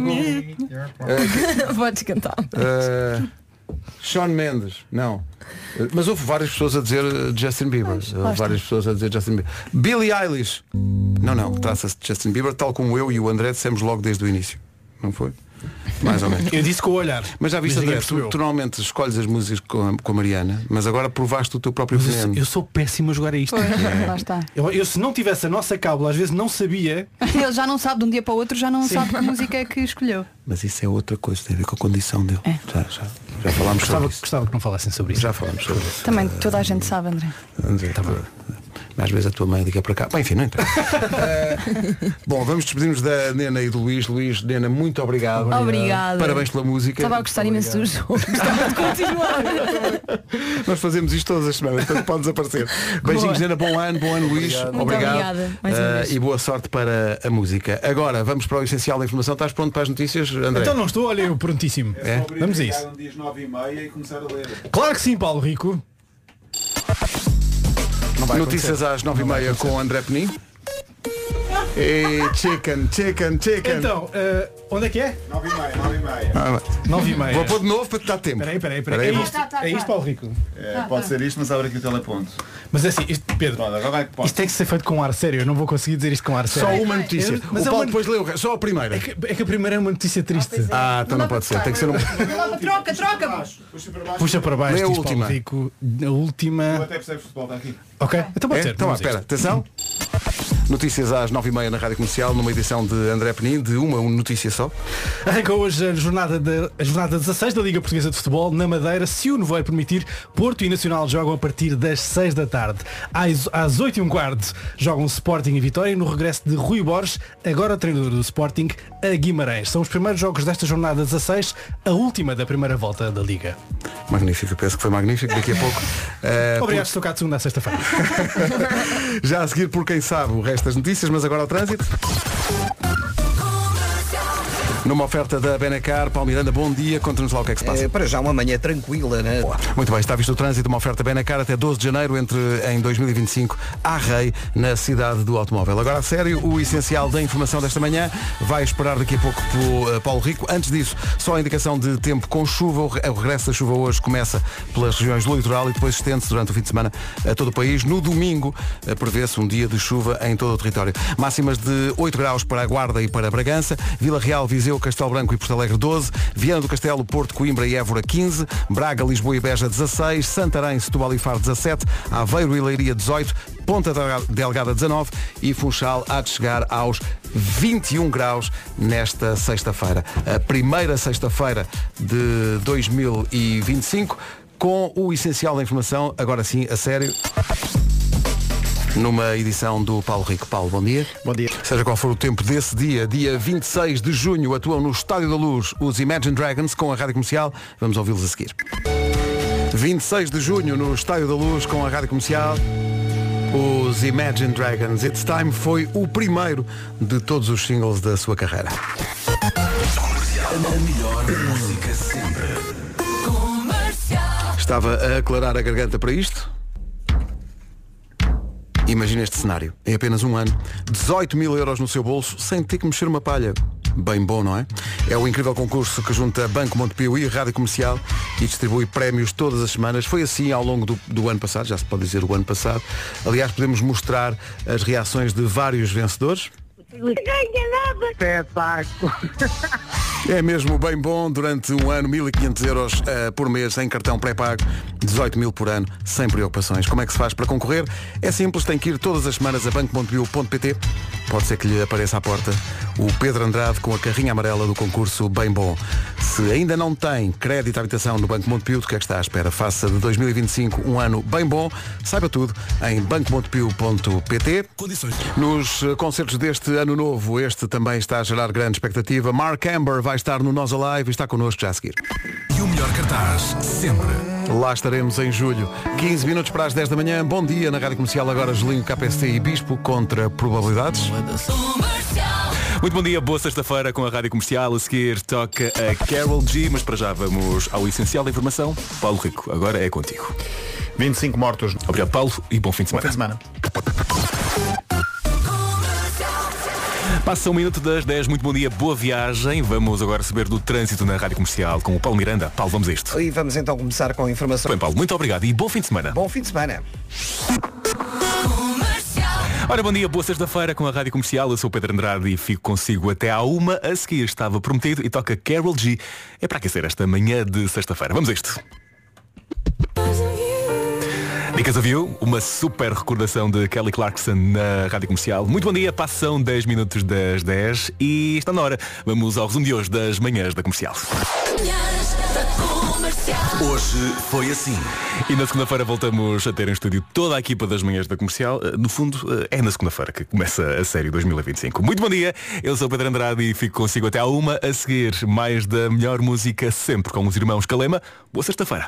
Podes cantar. Uh, Shawn Mendes, não. Uh, Mas houve várias pessoas a dizer uh, Justin Bieber. Houve várias pessoas a dizer Justin Bieber. Billie Eilish. Não, não, trata-se de Justin Bieber, tal como eu e o André dissemos logo desde o início. Não foi? Mais ou menos. Eu disse com o olhar. Mas já viste, Mas André, ninguém tu, percebeu. tu normalmente escolhes as músicas com a, com a Mariana, mas agora provaste o teu próprio Mas eu, sou- veneno. eu sou péssimo a jogar a isto. Pois, É. lá está. Eu, eu, se não tivesse a nossa cábula, às vezes não sabia. Ele já não sabe de um dia para o outro, já não Sim. sabe que música é que escolheu. Mas isso é outra coisa, tem a ver com a condição dele. Já, já, já falámos Gostava, sobre isso. gostava que não falassem sobre isso. Já falámos sobre isso. Também toda a gente sabe, André. André, tá bom. Às vezes a tua mãe liga para cá. Bem, enfim, não interessa. Eh, bom, vamos despedir-nos da Nena e do Luís. Luís, Nena, muito obrigado. Obrigada. Parabéns pela música. Estava a gostar imenso do jogo. Gostava de continuar. Nós fazemos isto todas as semanas, portanto pode desaparecer. Beijinhos, Nena, bom ano, bom ano, Luís. Muito obrigada, mais uma Eh, vez. e boa sorte para a música. Agora, vamos para o essencial da informação. Estás pronto para as notícias, André? Então não estou, olha, eu prontíssimo. É? Vamos a isso. Dias nove e meia e começar a ler. Claro que sim, Paulo Rico. Não vai Notícias acontecer. às nove e meia com André Penin. E chicken, chicken, chicken. Então, eh, onde é que é? nove e meia, nove e meia. Ah, nove e meia. Vou pôr de novo para te dar tempo. Peraí, peraí, peraí. Peraí, É vou- isto, Tá, tá, é tá. isto, Paulo Rico. É, pode ser isto, mas abre aqui o teleponto. Mas é assim, isto, Pedro, Pronto, agora vai que pode. isto tem que ser feito com ar sério. Eu não vou conseguir dizer isto com ar Só sério. uma notícia. É, mas o é Paulo uma- depois leu o resto. Só a primeira. É que, é que a primeira é uma notícia triste. Ah, então não pode ser. Tem que ser um. Troca, troca. Puxa para baixo. Puxa para baixo, Lê a diz última. Paulo Rico. A Tu última. até percebes futebol, está aqui. Ok? Então pode É? ser. Então, vá, vamos a espera, isto. atenção. Notícias às nove e meia na Rádio Comercial, numa edição de André Penin, de uma notícia só. Arranca hoje a jornada, de, a jornada dezasseis da Liga Portuguesa de Futebol na Madeira. Se o nevoeiro permitir, Porto e Nacional jogam a partir das seis da tarde. Às, às oito e um quarto jogam Sporting e Vitória e no regresso de Rui Borges, agora treinador do Sporting, a Guimarães. São os primeiros jogos desta jornada dezasseis, a última da primeira volta da Liga. Magnífico, penso que foi magnífico. Daqui a pouco. eh, Obrigado, estou cá de segunda a sexta-feira. por- Já a seguir, por quem sabe, o resto das notícias, mas agora ao trânsito. Numa oferta da Benacar, Paulo Miranda, bom dia, conta-nos lá o que é que se passa. É, para já uma manhã tranquila, né? Muito bem, está visto o trânsito, uma oferta Benacar até doze de janeiro, entre em dois mil e vinte e cinco, à Rei, na cidade do automóvel. Agora a sério, o essencial da informação desta manhã vai esperar daqui a pouco pelo uh, Paulo Rico. Antes disso, só a indicação de tempo com chuva. O re- o regresso da chuva hoje começa pelas regiões do litoral e depois estende-se durante o fim de semana a todo o país. No domingo, uh, prevê-se um dia de chuva em todo o território. Máximas de oito graus para a Guarda e para Bragança, Vila Real, Viseu, Castelo Branco e Porto Alegre doze, Viana do Castelo, Porto, Coimbra e Évora quinze, Braga, Lisboa e Beja dezasseis, Santarém, Setúbal e Faro dezassete, Aveiro e Leiria dezoito, Ponta Delgada dezanove e Funchal há de chegar aos vinte e um graus nesta sexta-feira. A primeira sexta-feira de dois mil e vinte e cinco, com o essencial da informação, agora sim, a sério. Numa edição do Paulo Rico. Paulo, bom dia. Bom dia. Seja qual for o tempo desse dia, dia vinte e seis de junho, atuam no Estádio da Luz os Imagine Dragons com a Rádio Comercial. Vamos ouvi-los a seguir. vinte e seis de junho no Estádio da Luz com a Rádio Comercial. Os Imagine Dragons. It's Time foi o primeiro de todos os singles da sua carreira. A melhor música sempre. Estava a aclarar a garganta para isto. Imagina este cenário. Em apenas um ano, dezoito mil euros no seu bolso sem ter que mexer uma palha. Bem bom, não é? É o incrível concurso que junta Banco Montepio e Rádio Comercial e distribui prémios todas as semanas. Foi assim ao longo do, do ano passado, já se pode dizer o ano passado. Aliás, podemos mostrar as reações de vários vencedores. Espetáculo. É mesmo bem bom, durante um ano, mil e quinhentos euros uh, por mês em cartão pré-pago, dezoito mil por ano, sem preocupações. Como é que se faz para concorrer? É simples, tem que ir todas as semanas a banco montepio ponto pt. Pode ser que lhe apareça à porta o Pedro Andrade com a carrinha amarela do concurso Bem Bom. Se ainda não tem crédito à habitação no Banco Montepio, do que é que está à espera? Faça de dois mil e vinte e cinco um ano bem bom. Saiba tudo em banco montepio ponto pt. Condições. Nos uh, concertos deste ano novo, este também está a gerar grande expectativa. Mark Amber vai estar no Nós Alive e está connosco já a seguir. E o melhor cartaz sempre. Lá estaremos em julho. quinze minutos para as dez da manhã. Bom dia na Rádio Comercial. Agora Gelinho, K P S T e Bispo contra probabilidades. Muito bom dia, boa sexta-feira com a Rádio Comercial. A seguir toca a Carol G, mas para já vamos ao essencial da informação. Paulo Rico, agora é contigo. vinte e cinco mortos. Obrigado, Paulo, e bom fim de semana. Bom fim de semana. Passa um minuto das dez, muito bom dia, boa viagem. Vamos agora saber do trânsito na Rádio Comercial com o Paulo Miranda. Paulo, vamos a isto. E vamos então começar com a informação. Bem, Paulo, muito obrigado e bom fim de semana. Bom fim de semana. Ora, bom dia, boa sexta-feira com a Rádio Comercial. Eu sou o Pedro Andrade e fico consigo até à uma. A seguir estava prometido e toca Carol G. É para aquecer esta manhã de sexta-feira. Vamos a isto. Dicas of You, uma super recordação de Kelly Clarkson na Rádio Comercial. Muito bom dia, passam dez minutos das dez e está na hora. Vamos ao resumo de hoje das manhãs da Comercial. Hoje foi assim. E na segunda-feira voltamos a ter em estúdio toda a equipa das manhãs da Comercial. No fundo, é na segunda-feira que começa a série dois mil e vinte e cinco. Muito bom dia, eu sou o Pedro Andrade e fico consigo até à uma. A seguir, mais da melhor música sempre com os irmãos Calema. Boa sexta-feira.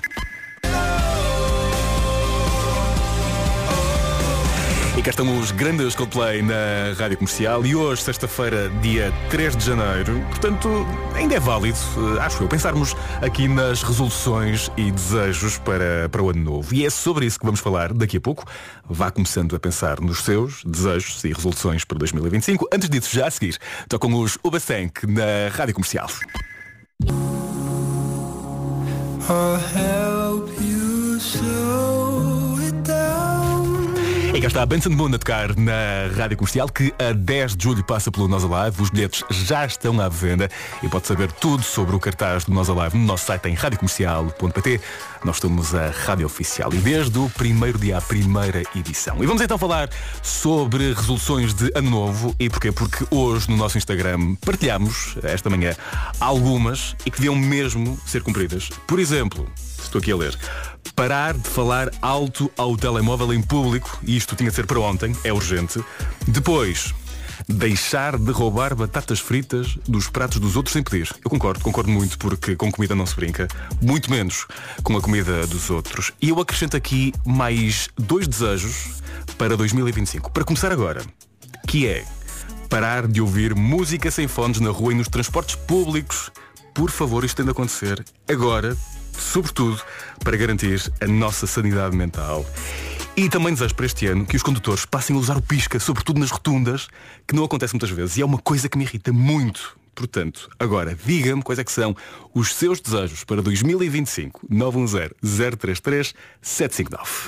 E cá estão os grandes Coldplay na Rádio Comercial e hoje, sexta-feira, dia três de janeiro, portanto, ainda é válido, acho eu, pensarmos aqui nas resoluções e desejos para, para o ano novo. E é sobre isso que vamos falar daqui a pouco. Vá começando a pensar nos seus desejos e resoluções para dois mil e vinte e cinco. Antes disso, já a seguir, tocam os Ubastank na Rádio Comercial. I'll help you slow it down. E cá está a Benson Moon a tocar na Rádio Comercial, que a dez de julho passa pelo Nós Alive. Os bilhetes já estão à venda e pode saber tudo sobre o cartaz do Nós Alive no nosso site em rádio comercial ponto pt. Nós somos a Rádio Oficial e desde o primeiro dia, a primeira edição. E vamos então falar sobre resoluções de ano novo. E porquê? Porque hoje no nosso Instagram partilhamos, esta manhã, algumas e que deviam mesmo ser cumpridas. Por exemplo, estou aqui a ler, parar de falar alto ao telemóvel em público, e isto tinha de ser para ontem, é urgente. Depois, deixar de roubar batatas fritas dos pratos dos outros sem pedir. Eu concordo, concordo muito, porque com comida não se brinca, muito menos com a comida dos outros. E eu acrescento aqui mais dois desejos para dois mil e vinte e cinco. Para começar agora, que é parar de ouvir música sem fones na rua e nos transportes públicos. Por favor, isto tem de acontecer agora, sobretudo para garantir a nossa sanidade mental. E também desejo para este ano que os condutores passem a usar o pisca, sobretudo nas rotundas, que não acontece muitas vezes e é uma coisa que me irrita muito. Portanto, agora, diga-me quais é que são os seus desejos para dois mil e vinte e cinco. nove um zero, zero três três, sete cinco nove.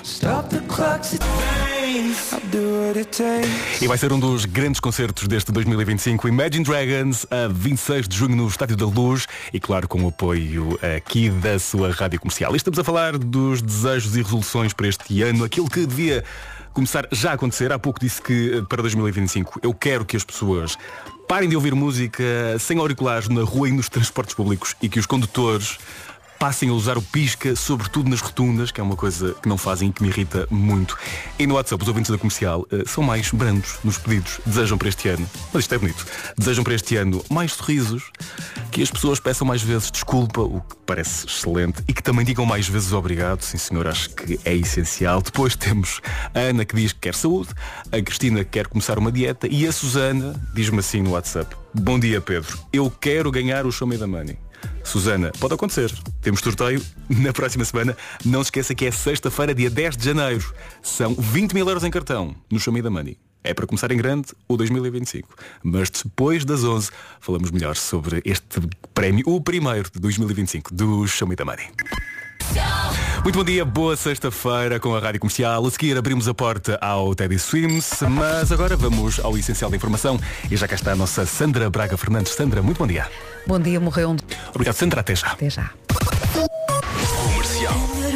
E vai ser um dos grandes concertos deste dois mil e vinte e cinco, Imagine Dragons, a vinte e seis de junho no Estádio da Luz e, claro, com o apoio aqui da sua Rádio Comercial. E estamos a falar dos desejos e resoluções para este ano, aquilo que devia começar já a acontecer. Há pouco disse que para dois mil e vinte e cinco eu quero que as pessoas parem de ouvir música sem auriculares na rua e nos transportes públicos e que os condutores passem a usar o pisca, sobretudo nas rotundas, que é uma coisa que não fazem e que me irrita muito. E no WhatsApp, os ouvintes da Comercial uh, são mais brandos nos pedidos. Desejam para este ano, mas isto é bonito, desejam para este ano mais sorrisos, que as pessoas peçam mais vezes desculpa, o que parece excelente, e que também digam mais vezes obrigado. Sim, senhor, acho que é essencial. Depois temos a Ana, que diz que quer saúde, a Cristina que quer começar uma dieta e a Susana diz-me assim no WhatsApp: bom dia, Pedro, eu quero ganhar o Show Me the Money. Susana, pode acontecer. Temos sorteio na próxima semana. Não se esqueça que é sexta-feira, dia dez de janeiro. São vinte mil euros em cartão no Show Me the Money. É para começar em grande o dois mil e vinte e cinco. Mas depois das onze falamos melhor sobre este prémio, o primeiro de dois mil e vinte e cinco do Show Me the Money. Muito bom dia, boa sexta-feira com a Rádio Comercial. A seguir abrimos a porta ao Teddy Swims, mas agora vamos ao essencial da informação e já cá está a nossa Sandra Braga Fernandes. Sandra, muito bom dia. Bom dia, morreu um... Obrigado, Sandra, até já. Até já. Comercial.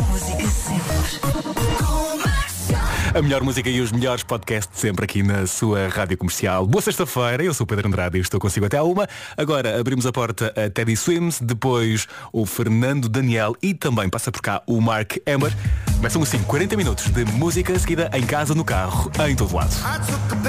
A melhor música e os melhores podcasts sempre aqui na sua Rádio Comercial. Boa sexta-feira, eu sou o Pedro Andrade e estou consigo até à uma. Agora abrimos a porta a Teddy Swims, depois o Fernando Daniel e também passa por cá o Mark Emmer. Começam assim quarenta minutos de música seguida em casa, no carro, em todo lado.